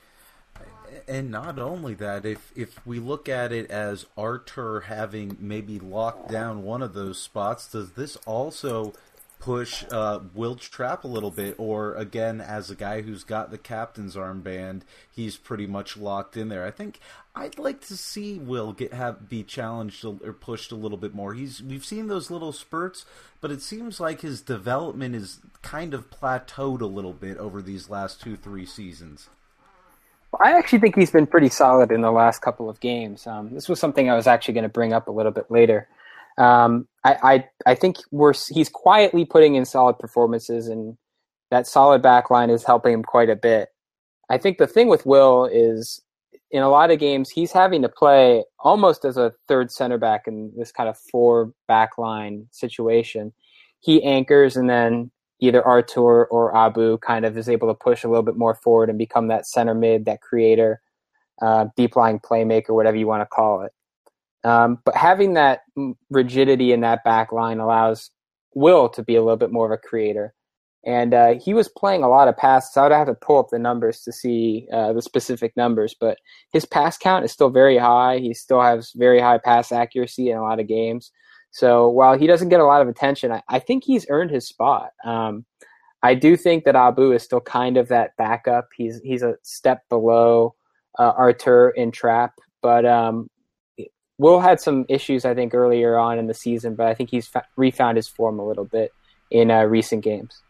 And not only that, if if we look at it as Artur having maybe locked down one of those spots, does this also push uh, Will Trapp a little bit? Or, again, as a guy who's got the captain's armband, he's pretty much locked in there? I think I'd like to see Will get have be challenged or pushed a little bit more. He's We've seen those little spurts, but it seems like his development is kind of plateaued a little bit over these last two, three seasons. I actually think he's been pretty solid in the last couple of games. Um, this was something I was actually going to bring up a little bit later. Um, I, I I think we're he's quietly putting in solid performances, and that solid back line is helping him quite a bit. I think the thing with Will is, in a lot of games, he's having to play almost as a third center back in this kind of four back line situation. he anchors, and then either Artur or Abu kind of is able to push a little bit more forward and become that center mid, that creator, uh, deep lying playmaker, whatever you want to call it. Um, but having that rigidity in that back line allows Will to be a little bit more of a creator. And uh, he was playing a lot of passes. I would have to pull up the numbers to see uh, the specific numbers, but his pass count is still very high. He still has very high pass accuracy in a lot of games. So while he doesn't get a lot of attention, I, I think he's earned his spot. Um, I do think that Abu is still kind of that backup. He's he's a step below uh, Artur in trap, but um, Will had some issues, I think, earlier on in the season, but I think he's fa- refound his form a little bit in uh, recent games.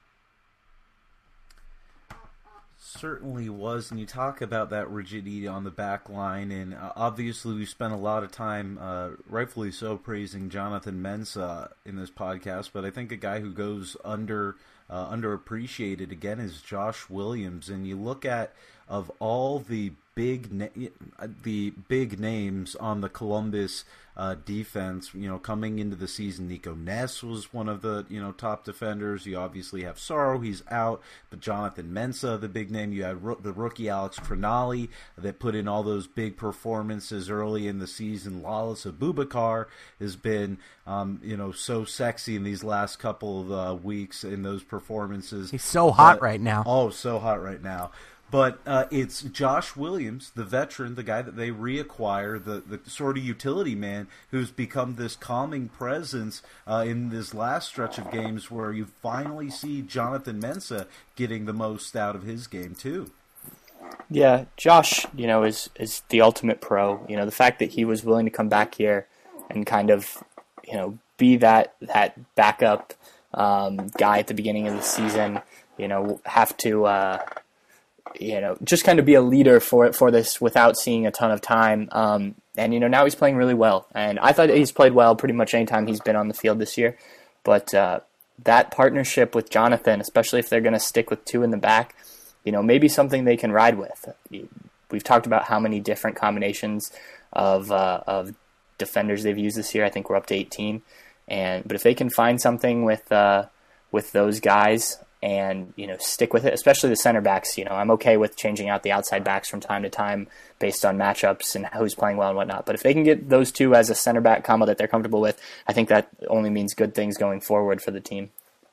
Certainly was, and you talk about that rigidity on the back line, and uh, obviously we spent a lot of time, uh, rightfully so, praising Jonathan Mensah in this podcast, but I think a guy who goes under uh, underappreciated again is Josh Williams, and you look at of all the big na- the big names on the Columbus uh, defense, you know, coming into the season, Nico Ness was one of the, you know, top defenders. You obviously have Sorrow, he's out, but Jonathan Mensah, the big name. You had ro- the rookie Alex Cronali that put in all those big performances early in the season. Lalas Abubakar has been, um, you know, so sexy in these last couple of uh, weeks in those performances. He's so hot but, right now. Oh, so hot right now. But uh, it's Josh Williams, the veteran, the guy that they reacquire, the, the sort of utility man who's become this calming presence uh, in this last stretch of games where you finally see Jonathan Mensah getting the most out of his game too. Yeah, Josh, you know, is is the ultimate pro. You know, the fact that he was willing to come back here and kind of, you know, be that that backup um, guy at the beginning of the season. You know, have to. Uh, you know, just kind of be a leader for for this without seeing a ton of time. Um, and, you know, now he's playing really well. And I thought he's played well pretty much any time he's been on the field this year. But uh, that partnership with Jonathan, especially if they're going to stick with two in the back, you know, maybe something they can ride with. We've talked about how many different combinations of uh, of defenders they've used this year. I think we're up to eighteen. And but if they can find something with uh, with those guys, and, you know, stick with it, especially the center backs. You know, I'm okay with changing out the outside backs from time to time based on matchups and who's playing well and whatnot. But if they can get those two as a center back combo that they're comfortable with, I think that only means good things going forward for the team.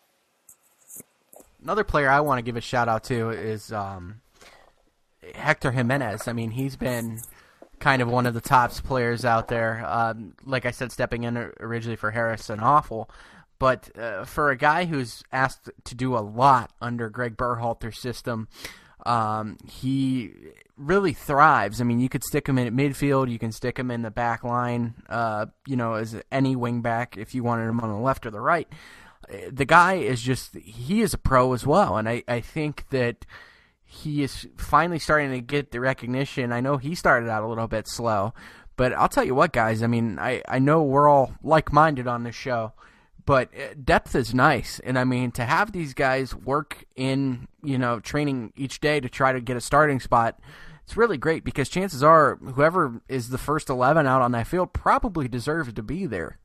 Another player I want to give a shout out to is um, Hector Jimenez. I mean, he's been kind of one of the top players out there. Um, like I said, stepping in originally for Harrison Awful. But uh, for a guy who's asked to do a lot under Greg Berhalter's system, um, he really thrives. I mean, you could stick him in at midfield, you can stick him in the back line, uh, you know, as any wing back if you wanted him on the left or the right. The guy is just, he is a pro as well, and I, I think that he is finally starting to get the recognition. I know he started out a little bit slow, but I'll tell you what, guys, I mean, I, I know we're all like-minded on this show. But depth is nice, and I mean, to have these guys work in, you know, training each day to try to get a starting spot, it's really great because chances are whoever is the first eleven out on that field probably deserves to be there.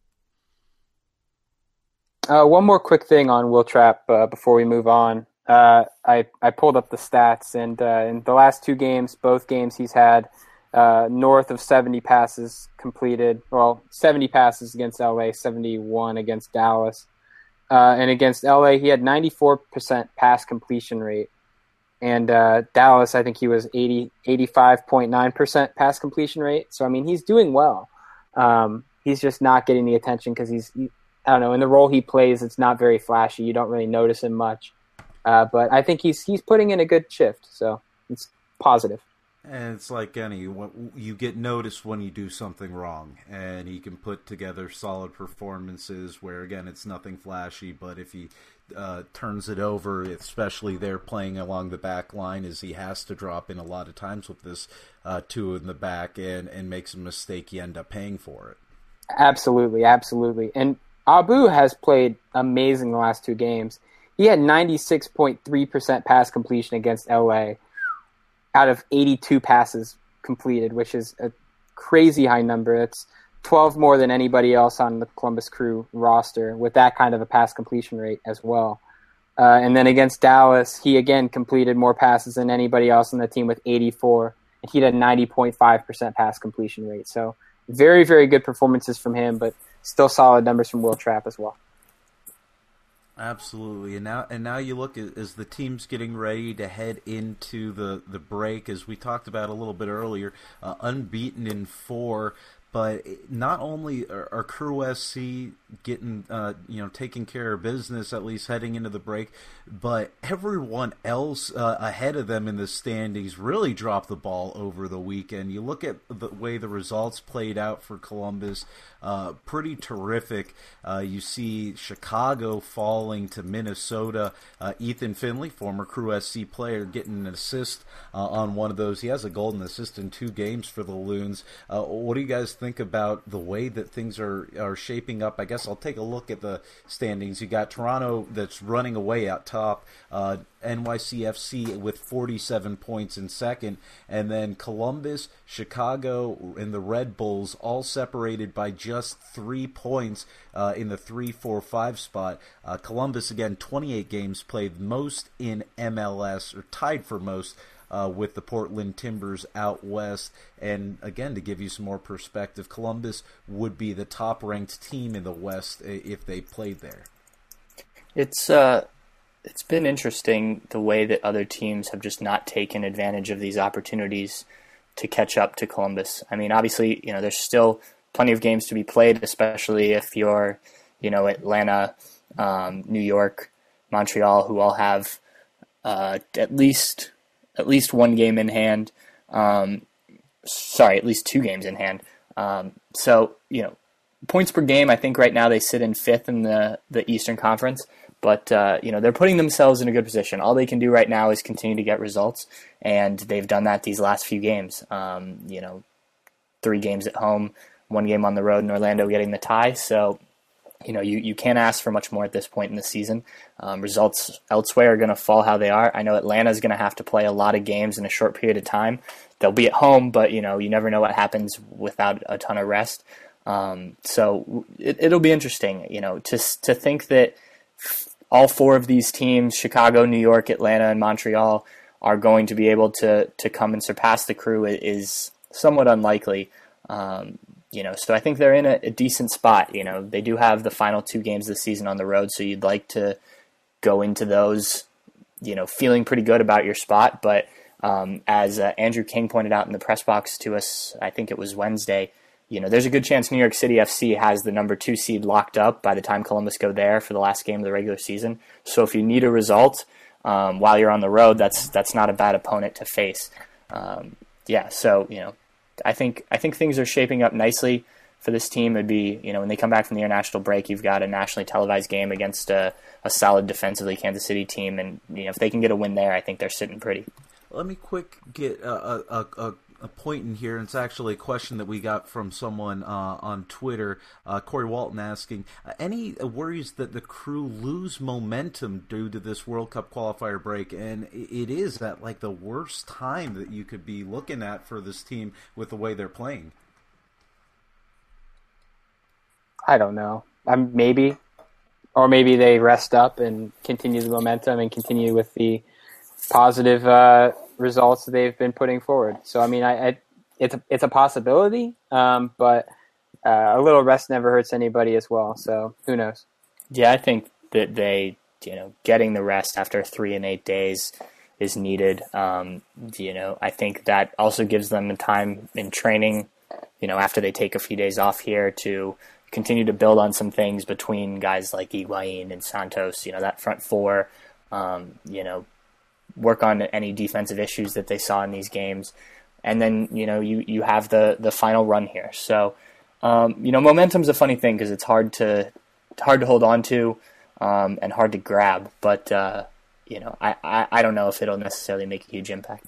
Uh, one more quick thing on Will Trapp uh, before we move on. Uh, I, I pulled up the stats, and uh, in the last two games, both games he's had Uh, north of seventy passes completed. Well, seventy passes against L A, seventy-one against Dallas. Uh, and against L A, he had ninety-four percent pass completion rate. And uh, Dallas, I think he was eighty, eighty-five point nine percent pass completion rate. So, I mean, he's doing well. Um, he's just not getting the attention because he's, he, I don't know, in the role he plays, it's not very flashy. You don't really notice him much. Uh, but I think he's he's putting in a good shift. So, it's positive. And it's like any, you get noticed when you do something wrong, and he can put together solid performances where, again, it's nothing flashy, but if he uh, turns it over, especially there playing along the back line, as he has to drop in a lot of times with this uh, two in the back and, and makes a mistake, you end up paying for it. Absolutely, absolutely. And Abu has played amazing the last two games. He had ninety-six point three percent pass completion against L A out of eighty-two passes completed, which is a crazy high number. It's twelve more than anybody else on the Columbus Crew roster with that kind of a pass completion rate as well. Uh, and then against Dallas, he again completed more passes than anybody else on the team with eighty-four, and he had a ninety point five percent pass completion rate. So very, very good performances from him, but still solid numbers from Will Trapp as well. Absolutely, and now and now you look at, as the team's getting ready to head into the, the break, as we talked about a little bit earlier, uh, unbeaten in four. But not only are, are Crew S C getting, uh, you know, taking care of business, at least heading into the break, but everyone else uh, ahead of them in the standings really dropped the ball over the weekend. You look at the way the results played out for Columbus, uh, pretty terrific. Uh, you see Chicago falling to Minnesota. Uh, Ethan Finley, former Crew S C player, getting an assist uh, on one of those. He has a golden assist in two games for the Loons. Uh, what do you guys think about the way that things are, are shaping up? I guess I'll take a look at the standings. You got Toronto that's running away out top, uh, N Y C F C with forty-seven points in second, and then Columbus, Chicago, and the Red Bulls all separated by just three points uh, in the three, four, five spot. Uh, Columbus, again, twenty-eight games played, most in M L S, or tied for most, Uh, with the Portland Timbers out west. And again, to give you some more perspective, Columbus would be the top-ranked team in the West if they played there. It's uh, it's been interesting the way that other teams have just not taken advantage of these opportunities to catch up to Columbus. I mean, obviously, you know, there's still plenty of games to be played, especially if you're, you know, Atlanta, um, New York, Montreal, who all have uh, at least... at least one game in hand. Um, sorry, at least two games in hand. Um, so, you know, points per game, I think right now they sit in fifth in the, the Eastern Conference. But, uh, you know, they're putting themselves in a good position. All they can do right now is continue to get results, and they've done that these last few games. Um, you know, three games at home, one game on the road in Orlando getting the tie. So, you know, you, you can't ask for much more at this point in the season. Um, results elsewhere are going to fall how they are. I know Atlanta's going to have to play a lot of games in a short period of time. They'll be at home, but, you know, you never know what happens without a ton of rest. Um, so it, it'll be interesting, you know, to to think that all four of these teams, Chicago, New York, Atlanta, and Montreal, are going to be able to to come and surpass the Crew is somewhat unlikely. Um, You know, so I think they're in a, a decent spot. You know, they do have the final two games this season on the road, so you'd like to go into those, you know, feeling pretty good about your spot. But um, as uh, Andrew King pointed out in the press box to us, I think it was Wednesday, you know, there's a good chance New York City F C has the number two seed locked up by the time Columbus go there for the last game of the regular season. So if you need a result um, while you're on the road, that's that's not a bad opponent to face. Um, yeah, so, you know, I think I think things are shaping up nicely for this team. It'd be, you know, when they come back from the international break, you've got a nationally televised game against a, a solid defensively Kansas City team, and you know if they can get a win there, I think they're sitting pretty. Let me quick get a a, a, a point in here. It's actually a question that we got from someone uh, on Twitter, uh, Corey Walton, asking uh, any worries that the Crew lose momentum due to this World Cup qualifier break, and it is at like the worst time that you could be looking at for this team with the way they're playing. I don't know. Um, maybe, or maybe they rest up and continue the momentum and continue with the positive uh, results that they've been putting forward. So I mean, I, I it's a, it's a possibility, um, but uh, a little rest never hurts anybody as well. So who knows? Yeah, I think that they, you know, getting the rest after three and eight days is needed. Um, you know, I think that also gives them the time in training, you know, after they take a few days off here to continue to build on some things between guys like Higuain and Santos, you know, that front four, um, you know, work on any defensive issues that they saw in these games. And then, you know, you, you have the, the final run here. So, um, you know, momentum's a funny thing because it's hard to, hard to hold on to um, and hard to grab. But, uh, you know, I, I, I don't know if it'll necessarily make a huge impact.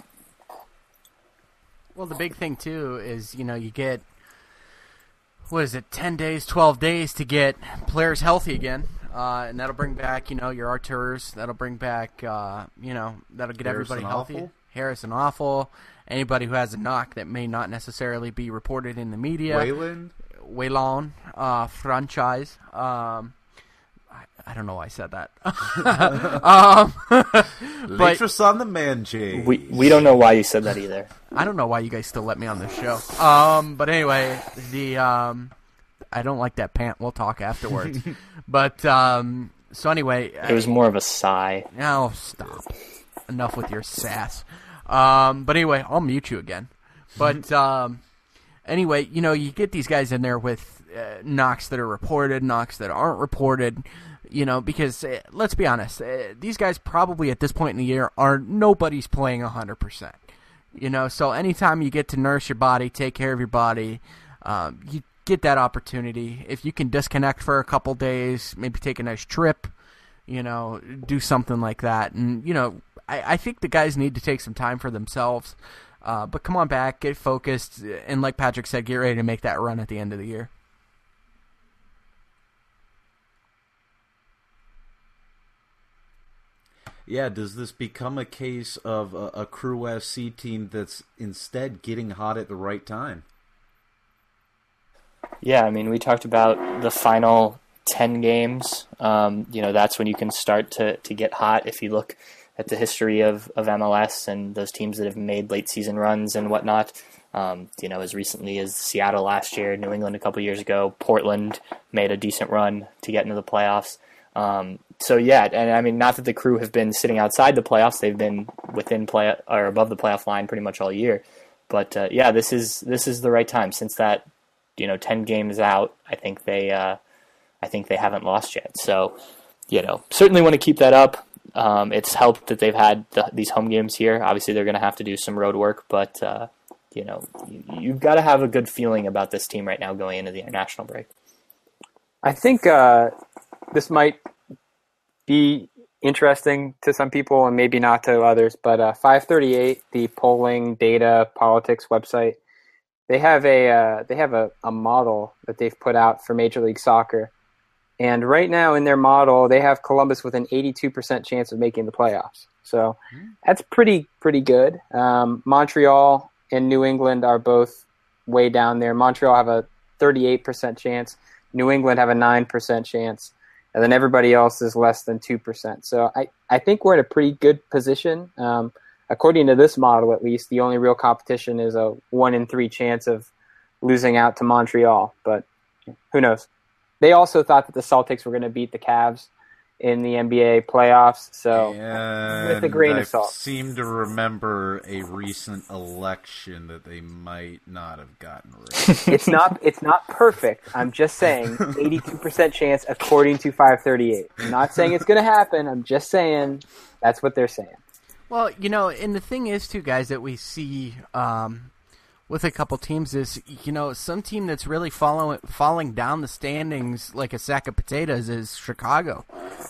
Well, the big thing, too, is, you know, you get, what is it, ten days, twelve days to get players healthy again. Uh, and that'll bring back, you know, your Arturs. That'll bring back, uh, you know, that'll get Harrison everybody healthy. Awful. Harrison Awful. anybody who has a knock that may not necessarily be reported in the media. Wayland? Waylon, uh, franchise. Um, I, I don't know why I said that. um, but Latris on the man, Jay. We we don't know why you said that either. I don't know why you guys still let me on this show. Um, but anyway, the um, I don't like that pant. We'll talk afterwards. but um, so anyway, it was more of a sigh. Oh, stop! Enough with your sass. Um, but anyway, I'll mute you again. But um, anyway, you know, you get these guys in there with uh, knocks that are reported, knocks that aren't reported. You know, because uh, let's be honest, uh, these guys probably at this point in the year are nobody's playing a hundred percent. You know, so anytime you get to nurse your body, take care of your body, um, you get that opportunity. If you can disconnect for a couple days, maybe take a nice trip, you know, do something like that. And, you know, I, I think the guys need to take some time for themselves. Uh, but come on back, get focused, and like Patrick said, get ready to make that run at the end of the year. Yeah, does this become a case of a, a Crew F C team that's instead getting hot at the right time? Yeah, I mean, we talked about the final ten games. Um, you know, that's when you can start to, to get hot. If you look at the history of, of M L S and those teams that have made late season runs and whatnot, um, you know, as recently as Seattle last year, New England a couple years ago, Portland made a decent run to get into the playoffs. Um, so yeah, and I mean, not that the Crew have been sitting outside the playoffs; they've been within play or above the playoff line pretty much all year. But uh, yeah, this is this is the right time. Since that, you know, ten games out, I think they, uh, I think they haven't lost yet. So, you know, certainly want to keep that up. Um, it's helped that they've had the, these home games here. Obviously, they're going to have to do some road work, but uh, you know, you, you've got to have a good feeling about this team right now going into the international break. I think uh, this might be interesting to some people and maybe not to others, but uh, five thirty-eight, the polling data politics website, they have a uh, they have a, a model that they've put out for Major League Soccer. And right now in their model, they have Columbus with an eighty-two percent chance of making the playoffs. So that's pretty pretty good. Um, Montreal and New England are both way down there. Montreal have a thirty-eight percent chance. New England have a nine percent chance. And then everybody else is less than two percent. So I, I think we're in a pretty good position. Um, according to this model, at least, the only real competition is a one in three chance of losing out to Montreal. But who knows? They also thought that the Celtics were going to beat the Cavs in the N B A playoffs. So and with a grain I of salt. seem to remember a recent election that they might not have gotten right. It's not it's not perfect. I'm just saying eighty-two percent chance according to five thirty-eight. I'm not saying it's going to happen. I'm just saying that's what they're saying. Well, you know, and the thing is, too, guys, that we see um, with a couple teams is, you know, some team that's really following, falling down the standings like a sack of potatoes is Chicago.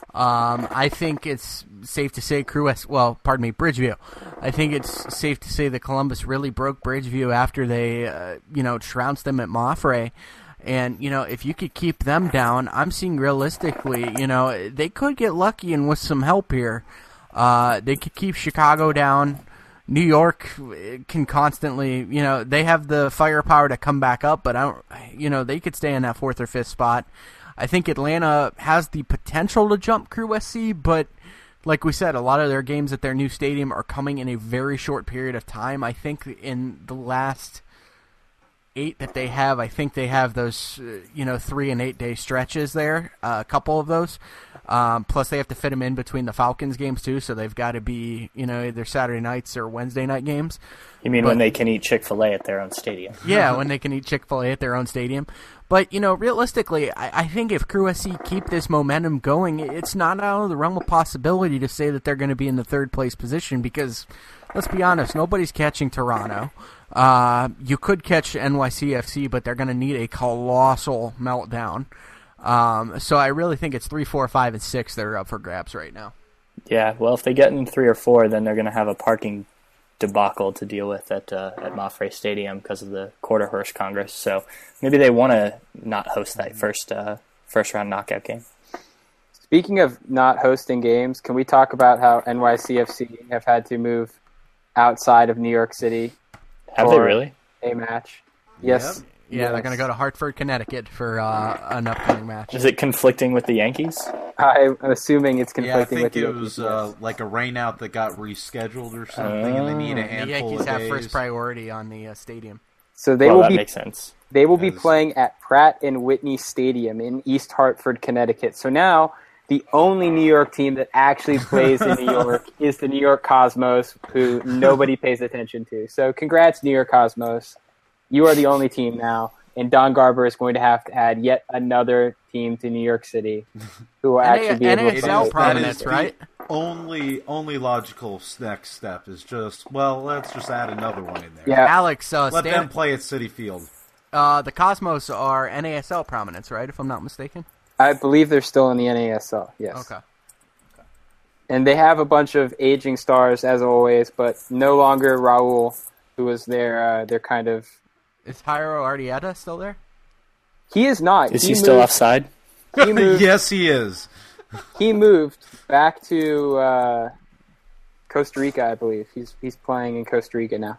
Um, I think it's safe to say Crew West, well, pardon me, Bridgeview. I think it's safe to say that Columbus really broke Bridgeview after they, uh, you know, trounced them at Moffray. And, you know, if you could keep them down, I'm seeing realistically, you know, they could get lucky and with some help here. Uh, they could keep Chicago down. New York can constantly, you know, they have the firepower to come back up, but I don't, you know, they could stay in that fourth or fifth spot. I think Atlanta has the potential to jump Crew S C, but like we said, a lot of their games at their new stadium are coming in a very short period of time. I think in the last eight that they have, I think they have those, uh, you know, three and eight day stretches there, uh, a couple of those. Um, plus, they have to fit them in between the Falcons games, too, so they've got to be, you know, either Saturday nights or Wednesday night games. You mean but, when they can eat Chick-fil-A at their own stadium? Yeah, when they can eat Chick-fil-A at their own stadium. But, you know, realistically, I, I think if Crew S C keep this momentum going, it's not out of the realm of possibility to say that they're going to be in the third place position because, let's be honest, nobody's catching Toronto. Uh, you could catch N Y C F C, but they're going to need a colossal meltdown. Um, so I really think it's three, four, five, and six that are up for grabs right now. Yeah, well, if they get in three or four, then they're going to have a parking debacle to deal with at uh, at Moffray Stadium because of the Quarter Horse Congress. So maybe they want to not host that first uh, first round knockout game. Speaking of not hosting games, can we talk about how N Y C F C have had to move outside of New York City Have they really? A match. Yes. Yep. Yeah, yes. they're going to go to Hartford, Connecticut for uh, an upcoming match. Is it conflicting with the Yankees? I'm assuming it's Yeah, I conflicting think with the it Yankees, was yes. uh, like a rainout that got rescheduled or something, and they need a Oh. The handful Yankees of have days. first priority on the uh, stadium. So they well, will that be makes sense. they will be Because- playing at Pratt and Whitney Stadium in East Hartford, Connecticut. So now the only New York team that actually plays in New York is the New York Cosmos, who nobody pays attention to. So congrats, New York Cosmos. You are the only team now. And Don Garber is going to have to add yet another team to New York City, who will actually be able to N A S L play. prominence, the right? Only, only logical next step is just well, let's just add another one in there. Yeah, Alex, uh, Let Stan- them play at City Field. uh, the Cosmos are N A S L prominence, right? If I'm not mistaken. I believe they're still in the N A S L. Yes. Okay. And they have a bunch of aging stars as always, but no longer Raul, who was their uh, their kind of. Is Jairo Ardieta still there? He is not. Is he, he still moved, offside? He moved, Yes, he is. he moved back to uh, Costa Rica, I believe. He's he's playing in Costa Rica now.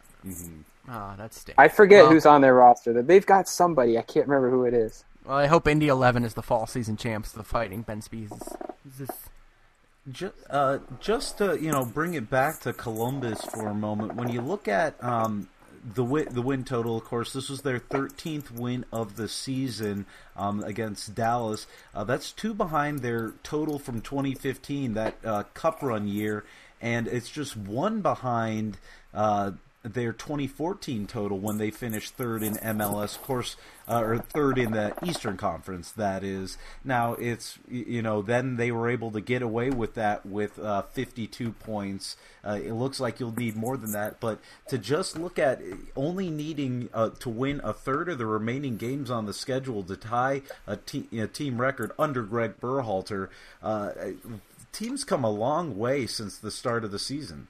Oh, that's stinks. I forget Well- who's on their roster. They've got somebody. I can't remember who it is. Well, I hope Indy eleven is the fall season champs of the fighting. Ben Spees. Is this... Just, uh, just to you know, bring it back to Columbus for a moment. When you look at um, the win, the win total, of course, this was their thirteenth win of the season um, against Dallas. Uh, that's two behind their total from twenty fifteen, that uh, Cup run year, and it's just one behind uh, their twenty fourteen total when they finished third in M L S, of course, uh, or third in the Eastern Conference, that is. Now, it's, you know, then they were able to get away with that with uh, fifty-two points. Uh, it looks like you'll need more than that, but to just look at only needing uh, to win a third of the remaining games on the schedule to tie a, te- a team record under Greg Berhalter, uh, teams come a long way since the start of the season.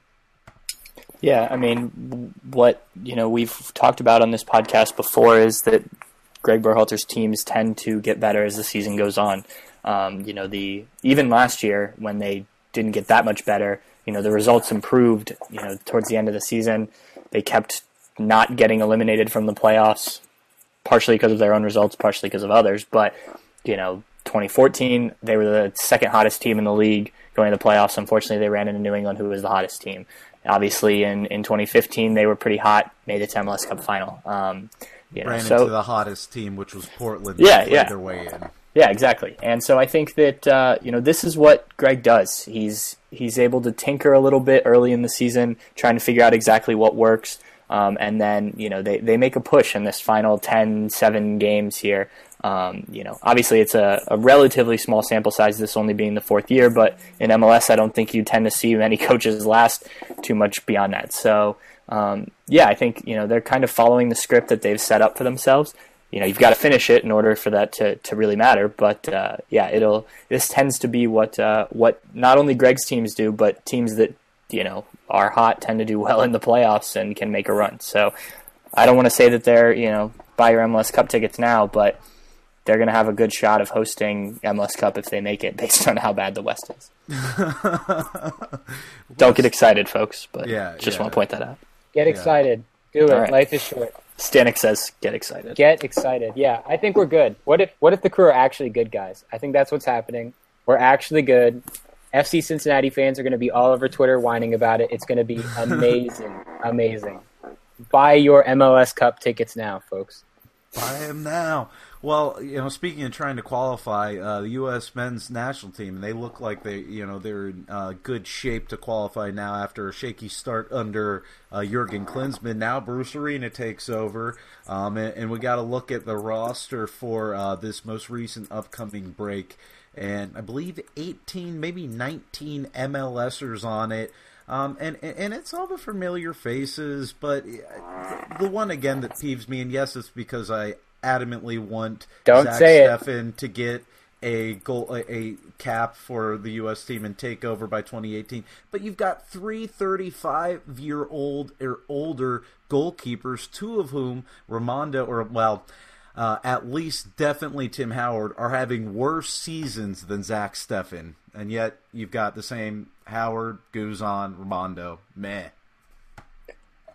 Yeah, I mean, what you know we've talked about on this podcast before is that Greg Berhalter's teams tend to get better as the season goes on. Um, you know, the even last year when they didn't get that much better, you know, the results improved. You know, towards the end of the season, they kept not getting eliminated from the playoffs, partially because of their own results, partially because of others. But you know, twenty fourteen, they were the second hottest team in the league going to the playoffs. Unfortunately, they ran into New England, who was the hottest team. Obviously, in, in twenty fifteen, they were pretty hot, made it to M L S Cup final. Um, you know, Ran so, into the hottest team, which was Portland. Yeah, that played yeah. their way in. Yeah, exactly. And so I think that uh, you know this is what Greg does. He's he's able to tinker a little bit early in the season, trying to figure out exactly what works, um, and then you know they, they make a push in this final ten, seven games here. Um, you know, obviously it's a, a relatively small sample size, this only being the fourth year, but in M L S I don't think you tend to see many coaches last too much beyond that. So um, yeah, I think you know they're kind of following the script that they've set up for themselves. You know, you've got to finish it in order for that to, to really matter. But uh, yeah, it'll this tends to be what uh, what not only Greg's teams do, but teams that you know are hot tend to do well in the playoffs and can make a run. So I don't want to say that they're you know buy your M L S Cup tickets now, but they're going to have a good shot of hosting M L S Cup if they make it, based on how bad the West is. Don't get excited, folks, but Yeah, just yeah. want to point that out. Get excited. Do it. All right. Life is short. Stanek says, get excited. Get excited. Yeah, I think we're good. What if what if the crew are actually good guys? I think that's what's happening. We're actually good. F C Cincinnati fans are going to be all over Twitter whining about it. It's going to be amazing. Amazing. Buy your M L S Cup tickets now, folks. Buy him now. Well, you know, speaking of trying to qualify, uh, the U S men's national team, they look like they, you know, they're in uh, good shape to qualify now after a shaky start under uh, Jurgen Klinsmann. Now Bruce Arena takes over, um, and, and we got to look at the roster for uh, this most recent upcoming break. And I believe eighteen, maybe nineteen MLSers on it. Um, and, and it's all the familiar faces, but the one, again, that peeves me, and yes, it's because I adamantly want Don't Zach say it. Steffen to get a goal, a, a cap for the U S team and take over by twenty eighteen. But you've got three thirty-five-year-old or older goalkeepers, two of whom, Ramondo, or, well, uh, at least definitely Tim Howard, are having worse seasons than Zach Steffen. And yet you've got the same Howard, Guzan, Ramondo. Meh.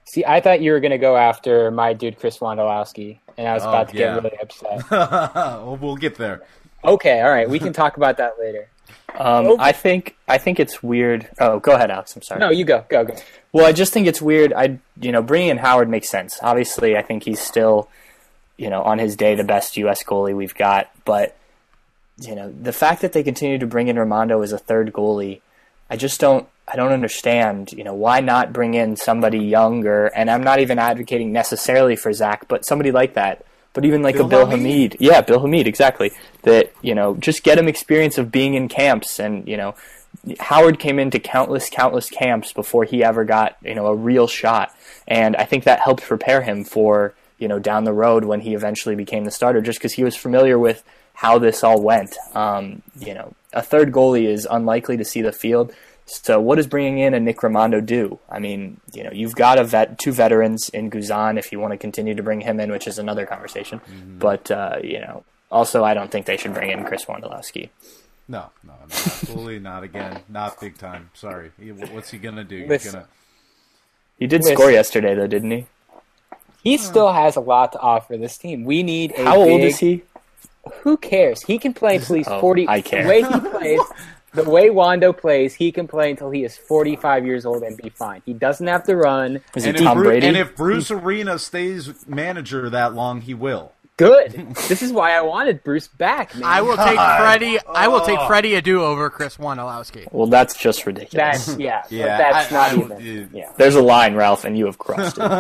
See, I thought you were going to go after my dude Chris Wondolowski, and I was Oh, about to yeah. get really upset. well, we'll get there. Okay, all right, we can talk about that later. Um, I think I think it's weird. Oh, go ahead, Alex. I'm sorry. No, you go, go, go. Well, I just think it's weird. I, you know, bringing in Howard makes sense. Obviously, I think he's still, you know, on his day the best U S goalie we've got. But, you know, the fact that they continue to bring in Raimondo as a third goalie, I just don't. I don't understand. You know, why not bring in somebody younger? And I'm not even advocating necessarily for Zach, but somebody like that. But even like Bill a Bill Hamid? Hamid. Yeah, Bill Hamid, exactly. That, you know, just get him experience of being in camps. And, you know, Howard came into countless, countless camps before he ever got, you know, a real shot. And I think that helped prepare him for, you know, down the road when he eventually became the starter, just because he was familiar with how this all went. Um, you know, a third goalie is unlikely to see the field. So what does bringing in a Nick Raimondo do? I mean, you know, you've got a vet, two veterans in Guzan if you want to continue to bring him in, which is another conversation. Mm-hmm. But, uh, you know, also I don't think they should bring in Chris Wondolowski. No, no, no, absolutely not again. Not big time. Sorry. He- What's he going to do? You're Listen. gonna... He did Listen. score yesterday, though, didn't he? He still has a lot to offer this team. We need a How big, old is he? Who cares? He can play until he's Oh, forty. I care. The way he plays, the way Wando plays, he can play until he is forty-five years old and be fine. He doesn't have to run. Is he And if, Tom Bru- Brady? and if Bruce Arena stays manager that long, he will. Good. This is why I wanted Bruce back, man. I will take Freddie. I will take Freddie Adu over Chris Wondolowski. Well, that's just ridiculous. That's yeah. but Yeah, that's I- not I- even. Yeah. There's a line, Ralph, and you have crossed it.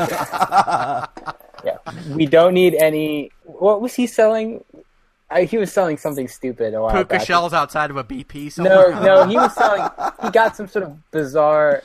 Yeah. We don't need any. What was he selling? I, he was selling something stupid a while Puka back. shells outside of a B P No, somewhere. no, he was selling. He got some sort of bizarre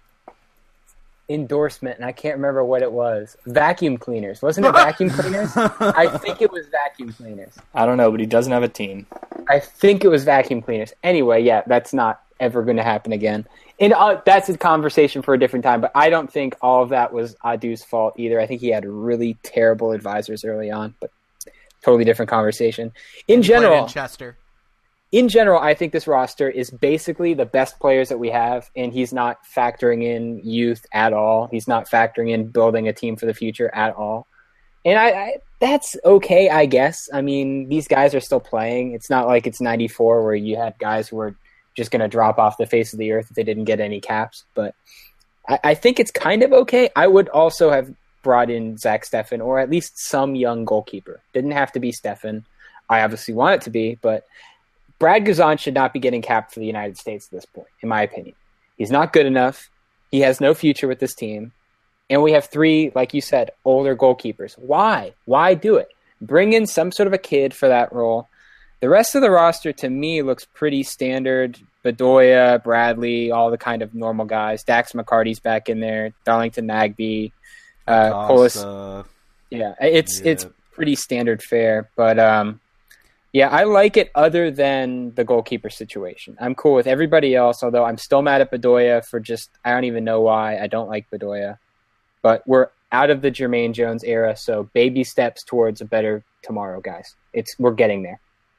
endorsement, and I can't remember what it was. Vacuum cleaners, wasn't it? Vacuum cleaners? I think it was vacuum cleaners. I don't know, but he doesn't have a team. I think it was vacuum cleaners. Anyway, yeah, that's not ever going to happen again. And uh, that's a conversation for a different time. But I don't think all of that was Adu's fault either. I think he had really terrible advisors early on, but totally different conversation. In Played general, in Chester. in general, I think this roster is basically the best players that we have, and he's not factoring in youth at all. He's not factoring in building a team for the future at all. And I, I that's okay, I guess. I mean, these guys are still playing. It's not like it's ninety-four where you had guys who were just going to drop off the face of the earth if they didn't get any caps. But I, I think it's kind of okay. I would also have brought in Zach Steffen, or at least some young goalkeeper. Didn't have to be Steffen. I obviously want it to be, but Brad Guzan should not be getting capped for the United States at this point, in my opinion. He's not good enough. He has no future with this team. And we have three, like you said, older goalkeepers. Why? Why do it? Bring in some sort of a kid for that role. The rest of the roster, to me, looks pretty standard. Bedoya, Bradley, all the kind of normal guys. Dax McCarty's back in there. Darlington Nagbe. Uh, Polis. Costa. Yeah, it's Yeah. it's pretty standard fare. But, um, yeah, I like it other than the goalkeeper situation. I'm cool with everybody else, although I'm still mad at Bedoya for just – I don't even know why. I don't like Bedoya. But we're out of the Jermaine Jones era, so baby steps towards a better tomorrow, guys. It's We're getting there.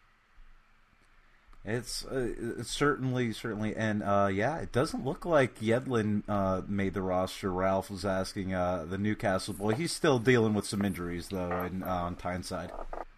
It's, uh, it's certainly, certainly, and uh, yeah, it doesn't look like Yedlin uh, made the roster. Ralph was asking uh, the Newcastle boy. He's still dealing with some injuries, though, in, uh, on Tyneside.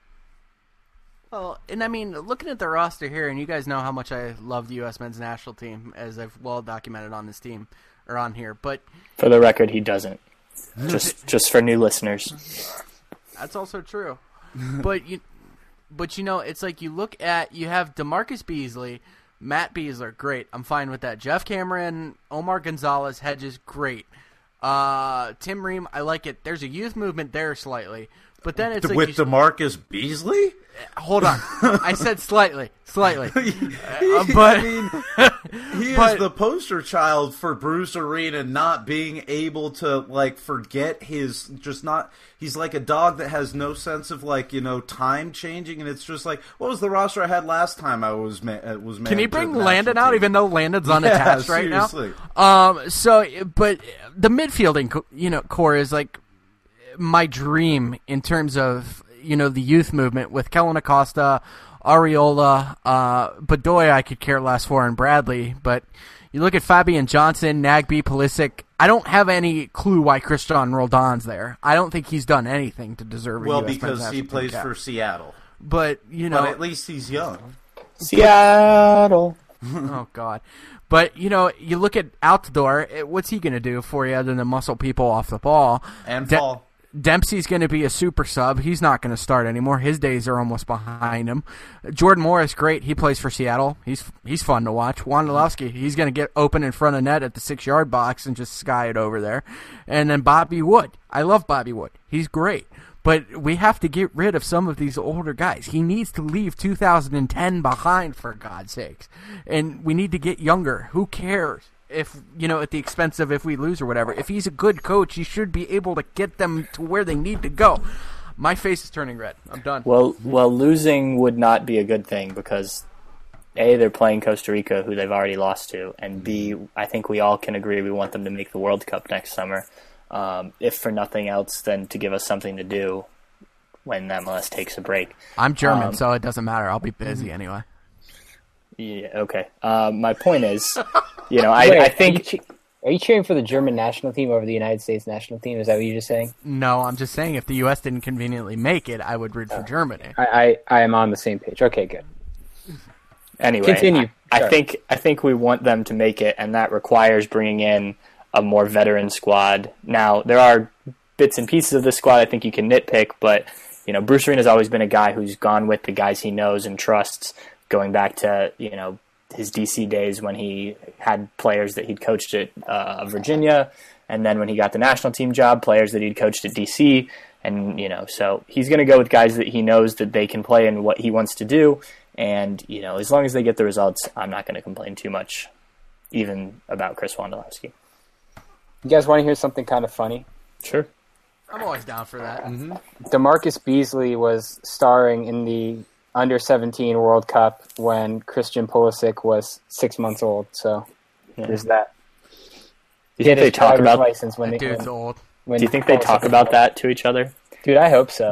Well, and I mean, looking at the roster here, and you guys know how much I love the U S men's national team, as I've well documented on this team, or on here, but For the record, he doesn't. Just just for new listeners. that's also true. But you but you know, it's like you look at, you have DeMarcus Beasley, Matt Beasler, great. I'm fine with that. Jeff Cameron, Omar Gonzalez, Hedges, great. Uh, Tim Ream, I like it. There's a youth movement there slightly. But then it's like With you, DeMarcus Beasley? hold on. I said slightly, slightly. Uh, I but mean, he but- is the poster child for Bruce Arena not being able to, like, forget his, just not, he's like a dog that has no sense of, like, you know, time changing, and it's just like, what was the roster I had last time I was ma- uh, was Can he manager bring of the Landon national out, team? even though Landon's unattached Yeah, right now? seriously. Um. So, but the midfielding, co- you know, core is like my dream in terms of, you know, the youth movement with Kellen Acosta, Ariola, uh, Bedoya. I could care less for, and Bradley, but You look at Fabian Johnson, Nagbe, Pulisic. I don't have any clue why Christian Roldan's there. I don't think he's done anything to deserve a Well, U S because men's he national plays team cap. for Seattle. But, you know... But at least he's young. Seattle. Oh, God. But, you know, you look at Altidore, it, what's he going to do for you other than muscle people off the ball? And De- fall. Dempsey's going to be a super sub. He's not going to start anymore. His days are almost behind him. Jordan Morris, great. He plays for Seattle. He's he's fun to watch. Wondolowski, he's going to get open in front of net at the six-yard box and just sky it over there. And then Bobby Wood. I love Bobby Wood. He's great. But we have to get rid of some of these older guys. He needs to leave two thousand ten behind, for God's sakes. And we need to get younger. Who cares? If, you know, at the expense of if we lose or whatever. If he's a good coach, he should be able to get them to where they need to go. My face is turning red. I'm done. Well, well, losing would not be a good thing because, A, they're playing Costa Rica, who they've already lost to, and B, I think we all can agree we want them to make the World Cup next summer, um, if for nothing else than to give us something to do when M L S takes a break. I'm German, um, so it doesn't matter. I'll be busy anyway. Yeah, okay. Uh, my point is, you know, I, Wait, I think... Are you, che- are you cheering for the German national team over the United States national team? Is that what you're just saying? No, I'm just saying if the U S didn't conveniently make it, I would root for Germany. I, I, I am on the same page. Okay, good. Anyway, Continue. I, I Sorry. think I think we want them to make it, and that requires bringing in a more veteran squad. Now, there are bits and pieces of this squad I think you can nitpick, but you know, Bruce Arena's always been a guy who's gone with the guys he knows and trusts, going back to you know his D C days when he had players that he'd coached at uh, Virginia, and then when he got the national team job, players that he'd coached at D C. And you know, so he's going to go with guys that he knows that they can play and what he wants to do. And, you know, as long as they get the results, I'm not going to complain too much, even about Chris Wondolowski. You guys want to hear something kind of funny? Sure. I'm always down for that. Mm-hmm. DeMarcus Beasley was starring in the under seventeen World Cup when Christian Pulisic was six months old. So Yeah. there's that. Do you think they his talk driver's about? license when That they, dude's when, old. when Do you think they Pulisic talk was about born. that to each other? Dude, I hope so.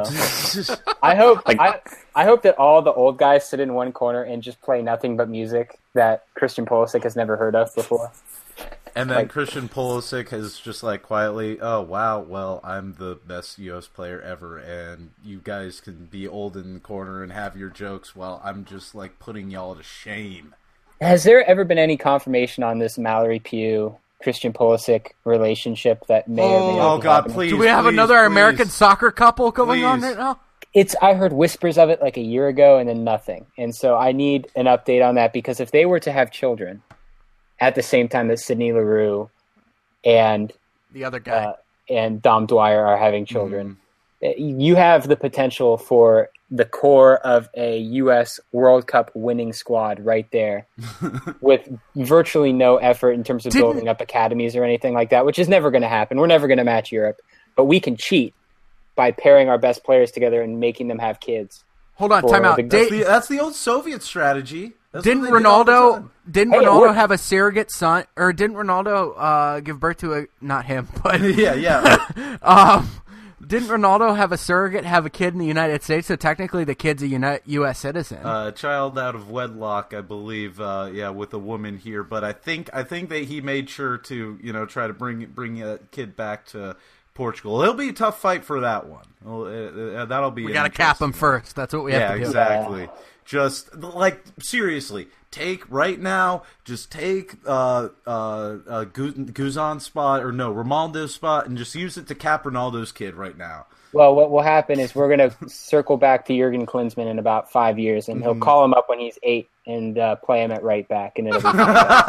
I hope Like- I, I hope that all the old guys sit in one corner and just play nothing but music that Christian Pulisic has never heard of before. And then Like- Christian Pulisic has just like quietly, oh wow, well I'm the best U S player ever, and you guys can be old in the corner and have your jokes while I'm just like putting y'all to shame. Has there ever been any confirmation on this Mallory Pugh Christian Pulisic relationship that may or may not Oh be God, happening? please! Do we have please, another please. American soccer couple going on Please. right now? It's I heard whispers of it like a year ago and then nothing. And so I need an update on that because if they were to have children at the same time that Sidney LaRue and The other guy. uh, and Dom Dwyer are having children, you have the potential for the core of a U S World Cup winning squad right there with virtually no effort in terms of Didn't- building up academies or anything like that, which is never going to happen. We're never going to match Europe, but we can cheat by pairing our best players together and making them have kids. Hold on, for time out. the- That's Did, the, that's the old Soviet strategy. That's didn't what they did all the Ronaldo time. didn't Hey, it Ronaldo worked. have a surrogate son, or didn't Ronaldo uh, give birth to a not him, but Yeah, yeah. um, didn't Ronaldo have a surrogate have a kid in the United States? So technically, the kid's a Uni- U S citizen. A child out of wedlock, I believe. Uh, yeah, with a woman here, but I think I think that he made sure to you know try to bring bring that kid back to Portugal. It'll be a tough fight for that one. Well, uh, uh, that'll be. we got to cap him first. That's what we Yeah, have to do. exactly. Just like seriously, take right now. Just take uh uh, uh Gu- Guzan's spot or no Romaldo's spot and just use it to cap Ronaldo's kid right now. Well, what will happen is we're going to circle back to Jurgen Klinsmann in about five years, and he'll call him up when he's eight and uh, play him at right back, and it'll be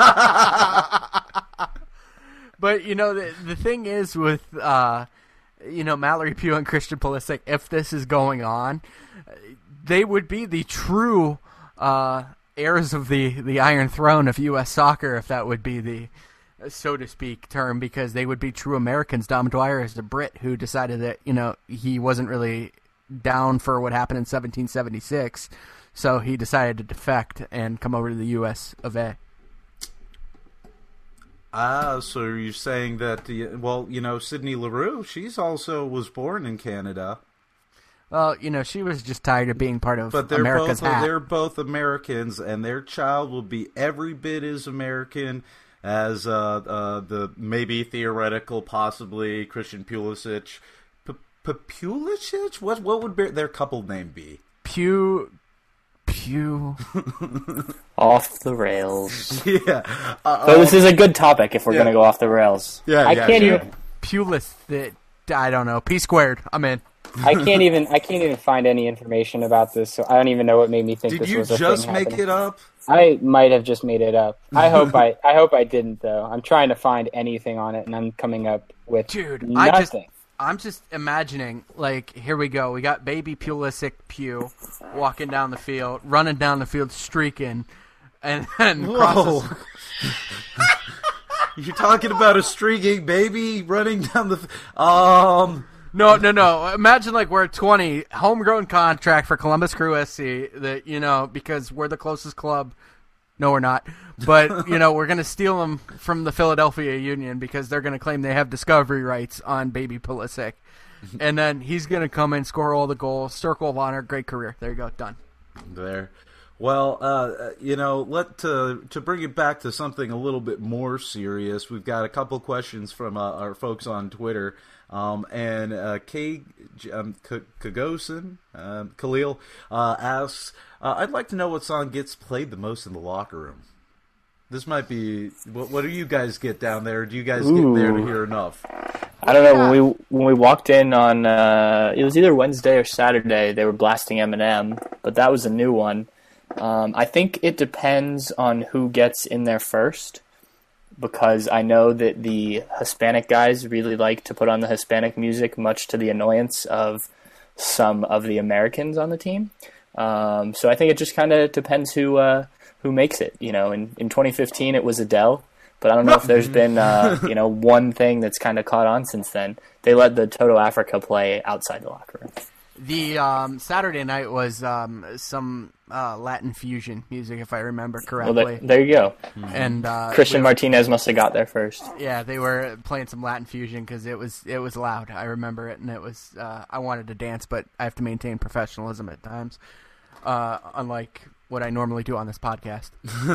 fun. But you know the the thing is with uh, you know Mallory Pugh and Christian Pulisic, if this is going on, they would be the true uh, heirs of the, the Iron Throne of U S soccer, if that would be the so to speak term, because they would be true Americans. Dom Dwyer is a Brit who decided that you know he wasn't really down for what happened in seventeen seventy-six, so he decided to defect and come over to the U S of A. Ah, so you're saying that the well, you know, Sidney LaRue, she's also was born in Canada, Well, you know, she was just tired of being part of but they're America's both hat. they're both Americans, and their child will be every bit as American as uh, uh, the maybe theoretical, possibly Christian Pulisic. P- P- Pulisic? What what would be, their couple name be? Pew. Pew. Off the rails. Yeah. Uh, So this is a good topic if we're yeah. going to go off the rails. Yeah, I yeah, can't sure. even. Pulis. That I don't know. P squared. I'm in. I can't even. I can't even find any information about this. So I don't even know what made me think Did this you was a just thing make happening. it up? I might have just made it up. I hope I. I hope I didn't though. I'm trying to find anything on it, and I'm coming up with Dude, nothing. I just I'm just imagining, like, here we go. We got baby Pulisic Pew walking down the field, running down the field, streaking, and then Whoa. crosses. You're talking about a streaking baby running down the... F- um... No, no, no. Imagine, like, we're twenty, homegrown contract for Columbus Crew S C, that, you know, because we're the closest club. No, we're not. But, you know, we're going to steal them from the Philadelphia Union because they're going to claim they have discovery rights on baby Pulisic. And then he's going to come in, score all the goals, circle of honor, great career. There you go, done. There. Well, uh, you know, let to to bring it back to something a little bit more serious. We've got a couple questions from uh, our folks on Twitter, um, and uh, K um, K- Kagosin um, Khalil uh, asks, uh, "I'd like to know what song gets played the most in the locker room." This might be what. What do you guys get down there? Do you guys Ooh. get there to hear enough? I don't know, when we when we walked in on, uh, it was either Wednesday or Saturday, they were blasting Eminem, but that was a new one. Um, I think it depends on who gets in there first, because I know that the Hispanic guys really like to put on the Hispanic music, much to the annoyance of some of the Americans on the team. Um, so I think it just kind of depends who uh, who makes it. You know, in, in twenty fifteen it was Adele, but I don't know if there's been uh, you know one thing that's kind of caught on since then. They let the Toto Africa play outside the locker room. The um, Saturday night was um, some uh, Latin fusion music, if I remember Well, correctly. there, there you go. And uh, Christian we- Martinez must have got there first. Yeah, they were playing some Latin fusion because it was it was loud. I remember it, and it was. Uh, I wanted to dance, but I have to maintain professionalism at times, uh, unlike what I normally do on this podcast.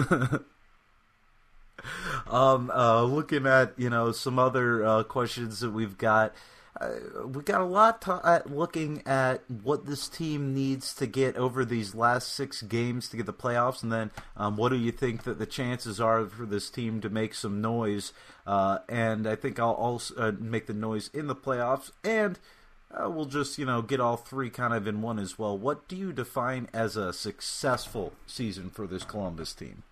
Um, uh, looking at, you know, some other uh, questions that we've got, uh, we got a lot to, at looking at what this team needs to get over these last six games to get the playoffs, and then um, what do you think that the chances are for this team to make some noise? Uh, and I think I'll also uh, make the noise in the playoffs, and uh, we'll just, you know, get all three kind of in one as well. What do you define as a successful season for this Columbus team?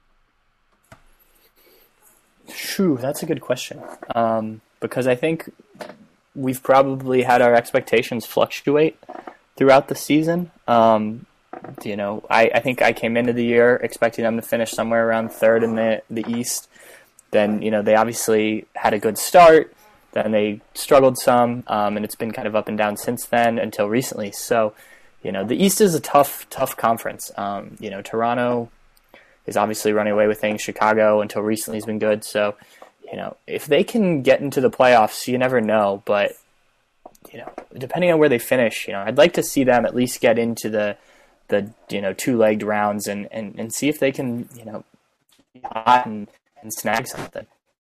Phew, that's a good question. Um, because I think we've probably had our expectations fluctuate throughout the season. Um, you know, I, I think I came into the year expecting them to finish somewhere around third in the, the East. Then, you know, they obviously had a good start. Then they struggled some, um, and it's been kind of up and down since then until recently. So, you know, the East is a tough, tough conference. Um, you know, Toronto is obviously running away with things. Chicago, until recently, has been good. So, you know, if they can get into the playoffs, you never know. But, you know, depending on where they finish, you know, I'd like to see them at least get into the, the you know, two-legged rounds and, and, and see if they can, you know, be hot and, and snag something.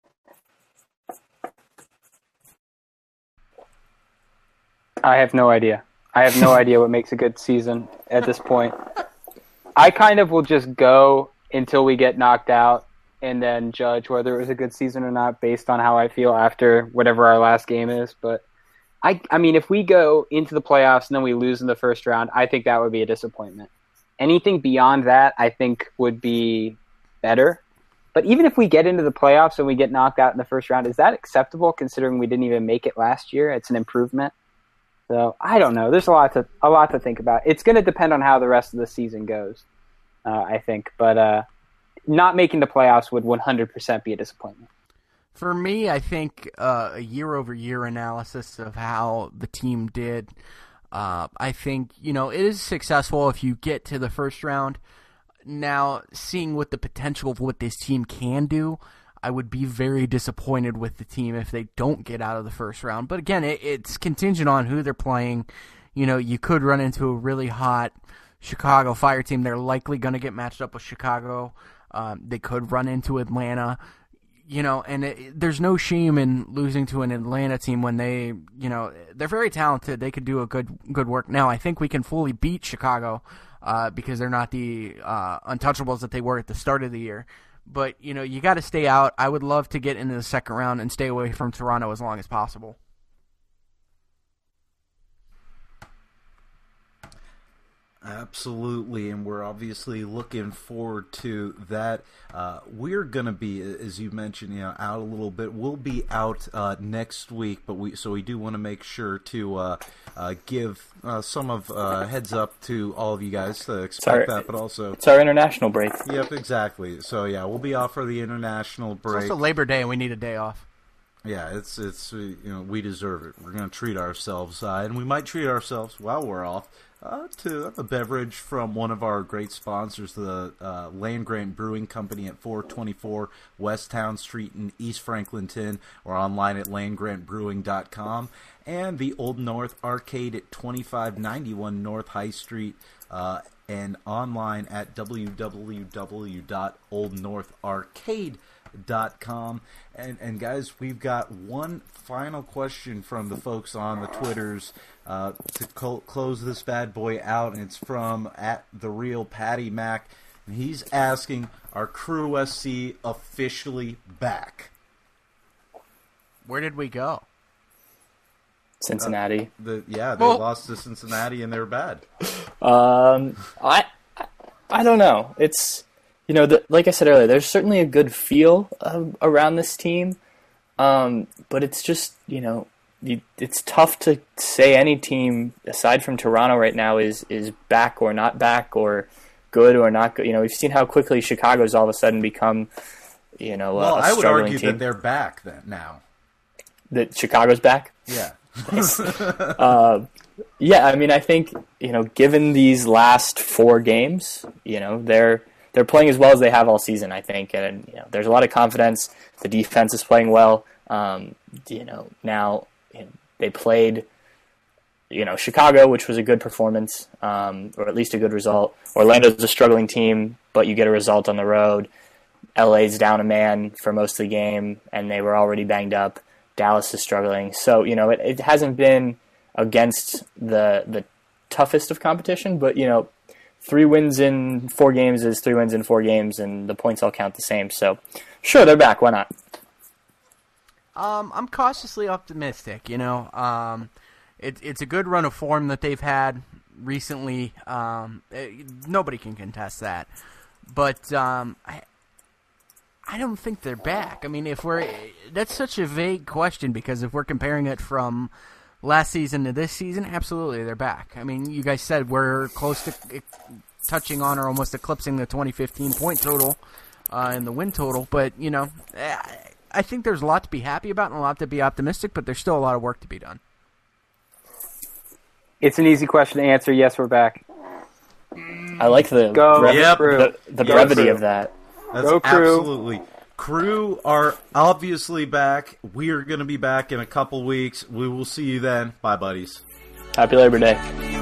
I have no idea. I have no idea what makes a good season at this point. I kind of will just go until we get knocked out and then judge whether it was a good season or not based on how I feel after whatever our last game is. But I, I mean, if we go into the playoffs and then we lose in the first round, I think that would be a disappointment. Anything beyond that, I think, would be better. But even if we get into the playoffs and we get knocked out in the first round, is that acceptable considering we didn't even make it last year? It's an improvement. So I don't know. There's a lot to a lot to think about. It's going to depend on how the rest of the season goes, uh, I think. But uh, not making the playoffs would one hundred percent be a disappointment. For me, I think uh, a year-over-year analysis of how the team did, uh, I think, you know, it is successful if you get to the first round. Now, seeing what the potential of what this team can do, I would be very disappointed with the team if they don't get out of the first round. But again, it, it's contingent on who they're playing. You know, you could run into a really hot Chicago Fire team. They're likely going to get matched up with Chicago. Um, they could run into Atlanta. you know, and it, there's no shame in losing to an Atlanta team when they, you know, they're very talented. They could do a good good work. Now, I think we can fully beat Chicago uh, because they're not the uh, untouchables that they were at the start of the year. But, you know, you got to stay out. I would love to get into the second round and stay away from Toronto as long as possible. Absolutely, and we're obviously looking forward to that. Uh, we're going to be, as you mentioned, you know, out a little bit. We'll be out uh, next week, but we so we do want to make sure to uh, uh, give uh, some of uh, heads up to all of you guys to expect our, that, but also it's our international break. Yep, exactly. So yeah, we'll be off for the international break. It's also Labor Day, and we need a day off. Yeah, it's it's you know we deserve it. We're going to treat ourselves, uh, and we might treat ourselves while we're off. Uh, to a beverage from one of our great sponsors, the uh, Land Grant Brewing Company at four twenty-four West Town Street in East Franklinton, or online at land grant brewing dot com, and the Old North Arcade at twenty-five ninety-one North High Street, uh, and online at w w w dot old north arcade dot com. And, and guys, we've got one final question from the folks on the Twitters uh, to co- close this bad boy out, and it's from at the real Patty Mac, and he's asking, are Crew S C officially back? Where did we go? Cincinnati. Uh, the, yeah, they well, lost to Cincinnati, and they're bad. Um, I, I, I don't know. It's, you know, the, like I said earlier, there's certainly a good feel uh, around this team, um, but it's just, you know, you, it's tough to say any team aside from Toronto right now is is back or not back, or good or not good. You know, we've seen how quickly Chicago's all of a sudden become, you know, well, a, a I would struggling argue team. that they're back then now. That Chicago's back? Yeah. uh, yeah, I mean, I think, you know, given these last four games, you know, they're they're playing as well as they have all season, I think, and you know, there's a lot of confidence. The defense is playing well. Um, you know, now you know, they played, you know, Chicago, which was a good performance, um, or at least a good result. Orlando's a struggling team, but you get a result on the road. L A's down a man for most of the game, and they were already banged up. Dallas is struggling. So, you know, it, it hasn't been against the the toughest of competition, but, you know, three wins in four games is three wins in four games, and the points all count the same. So, sure, they're back. Why not? Um, I'm cautiously optimistic, you know. Um, it, it's a good run of form that they've had recently. Um, it, nobody can contest that. But um, I I don't think they're back. I mean, if we're that's such a vague question, because if we're comparing it from last season to this season, absolutely they're back. I mean, you guys said we're close to touching on or almost eclipsing the twenty fifteen point total uh, and the win total, but, you know, I think there's a lot to be happy about and a lot to be optimistic, but there's still a lot of work to be done. It's an easy question to answer. Yes, we're back. I like the Go brev- Yep. the, the Go brevity Crew. of that. That's Go Crew. absolutely. Crew are obviously back. We are going to be back in a couple weeks. We will see you then. Bye, buddies. Happy Labor Day.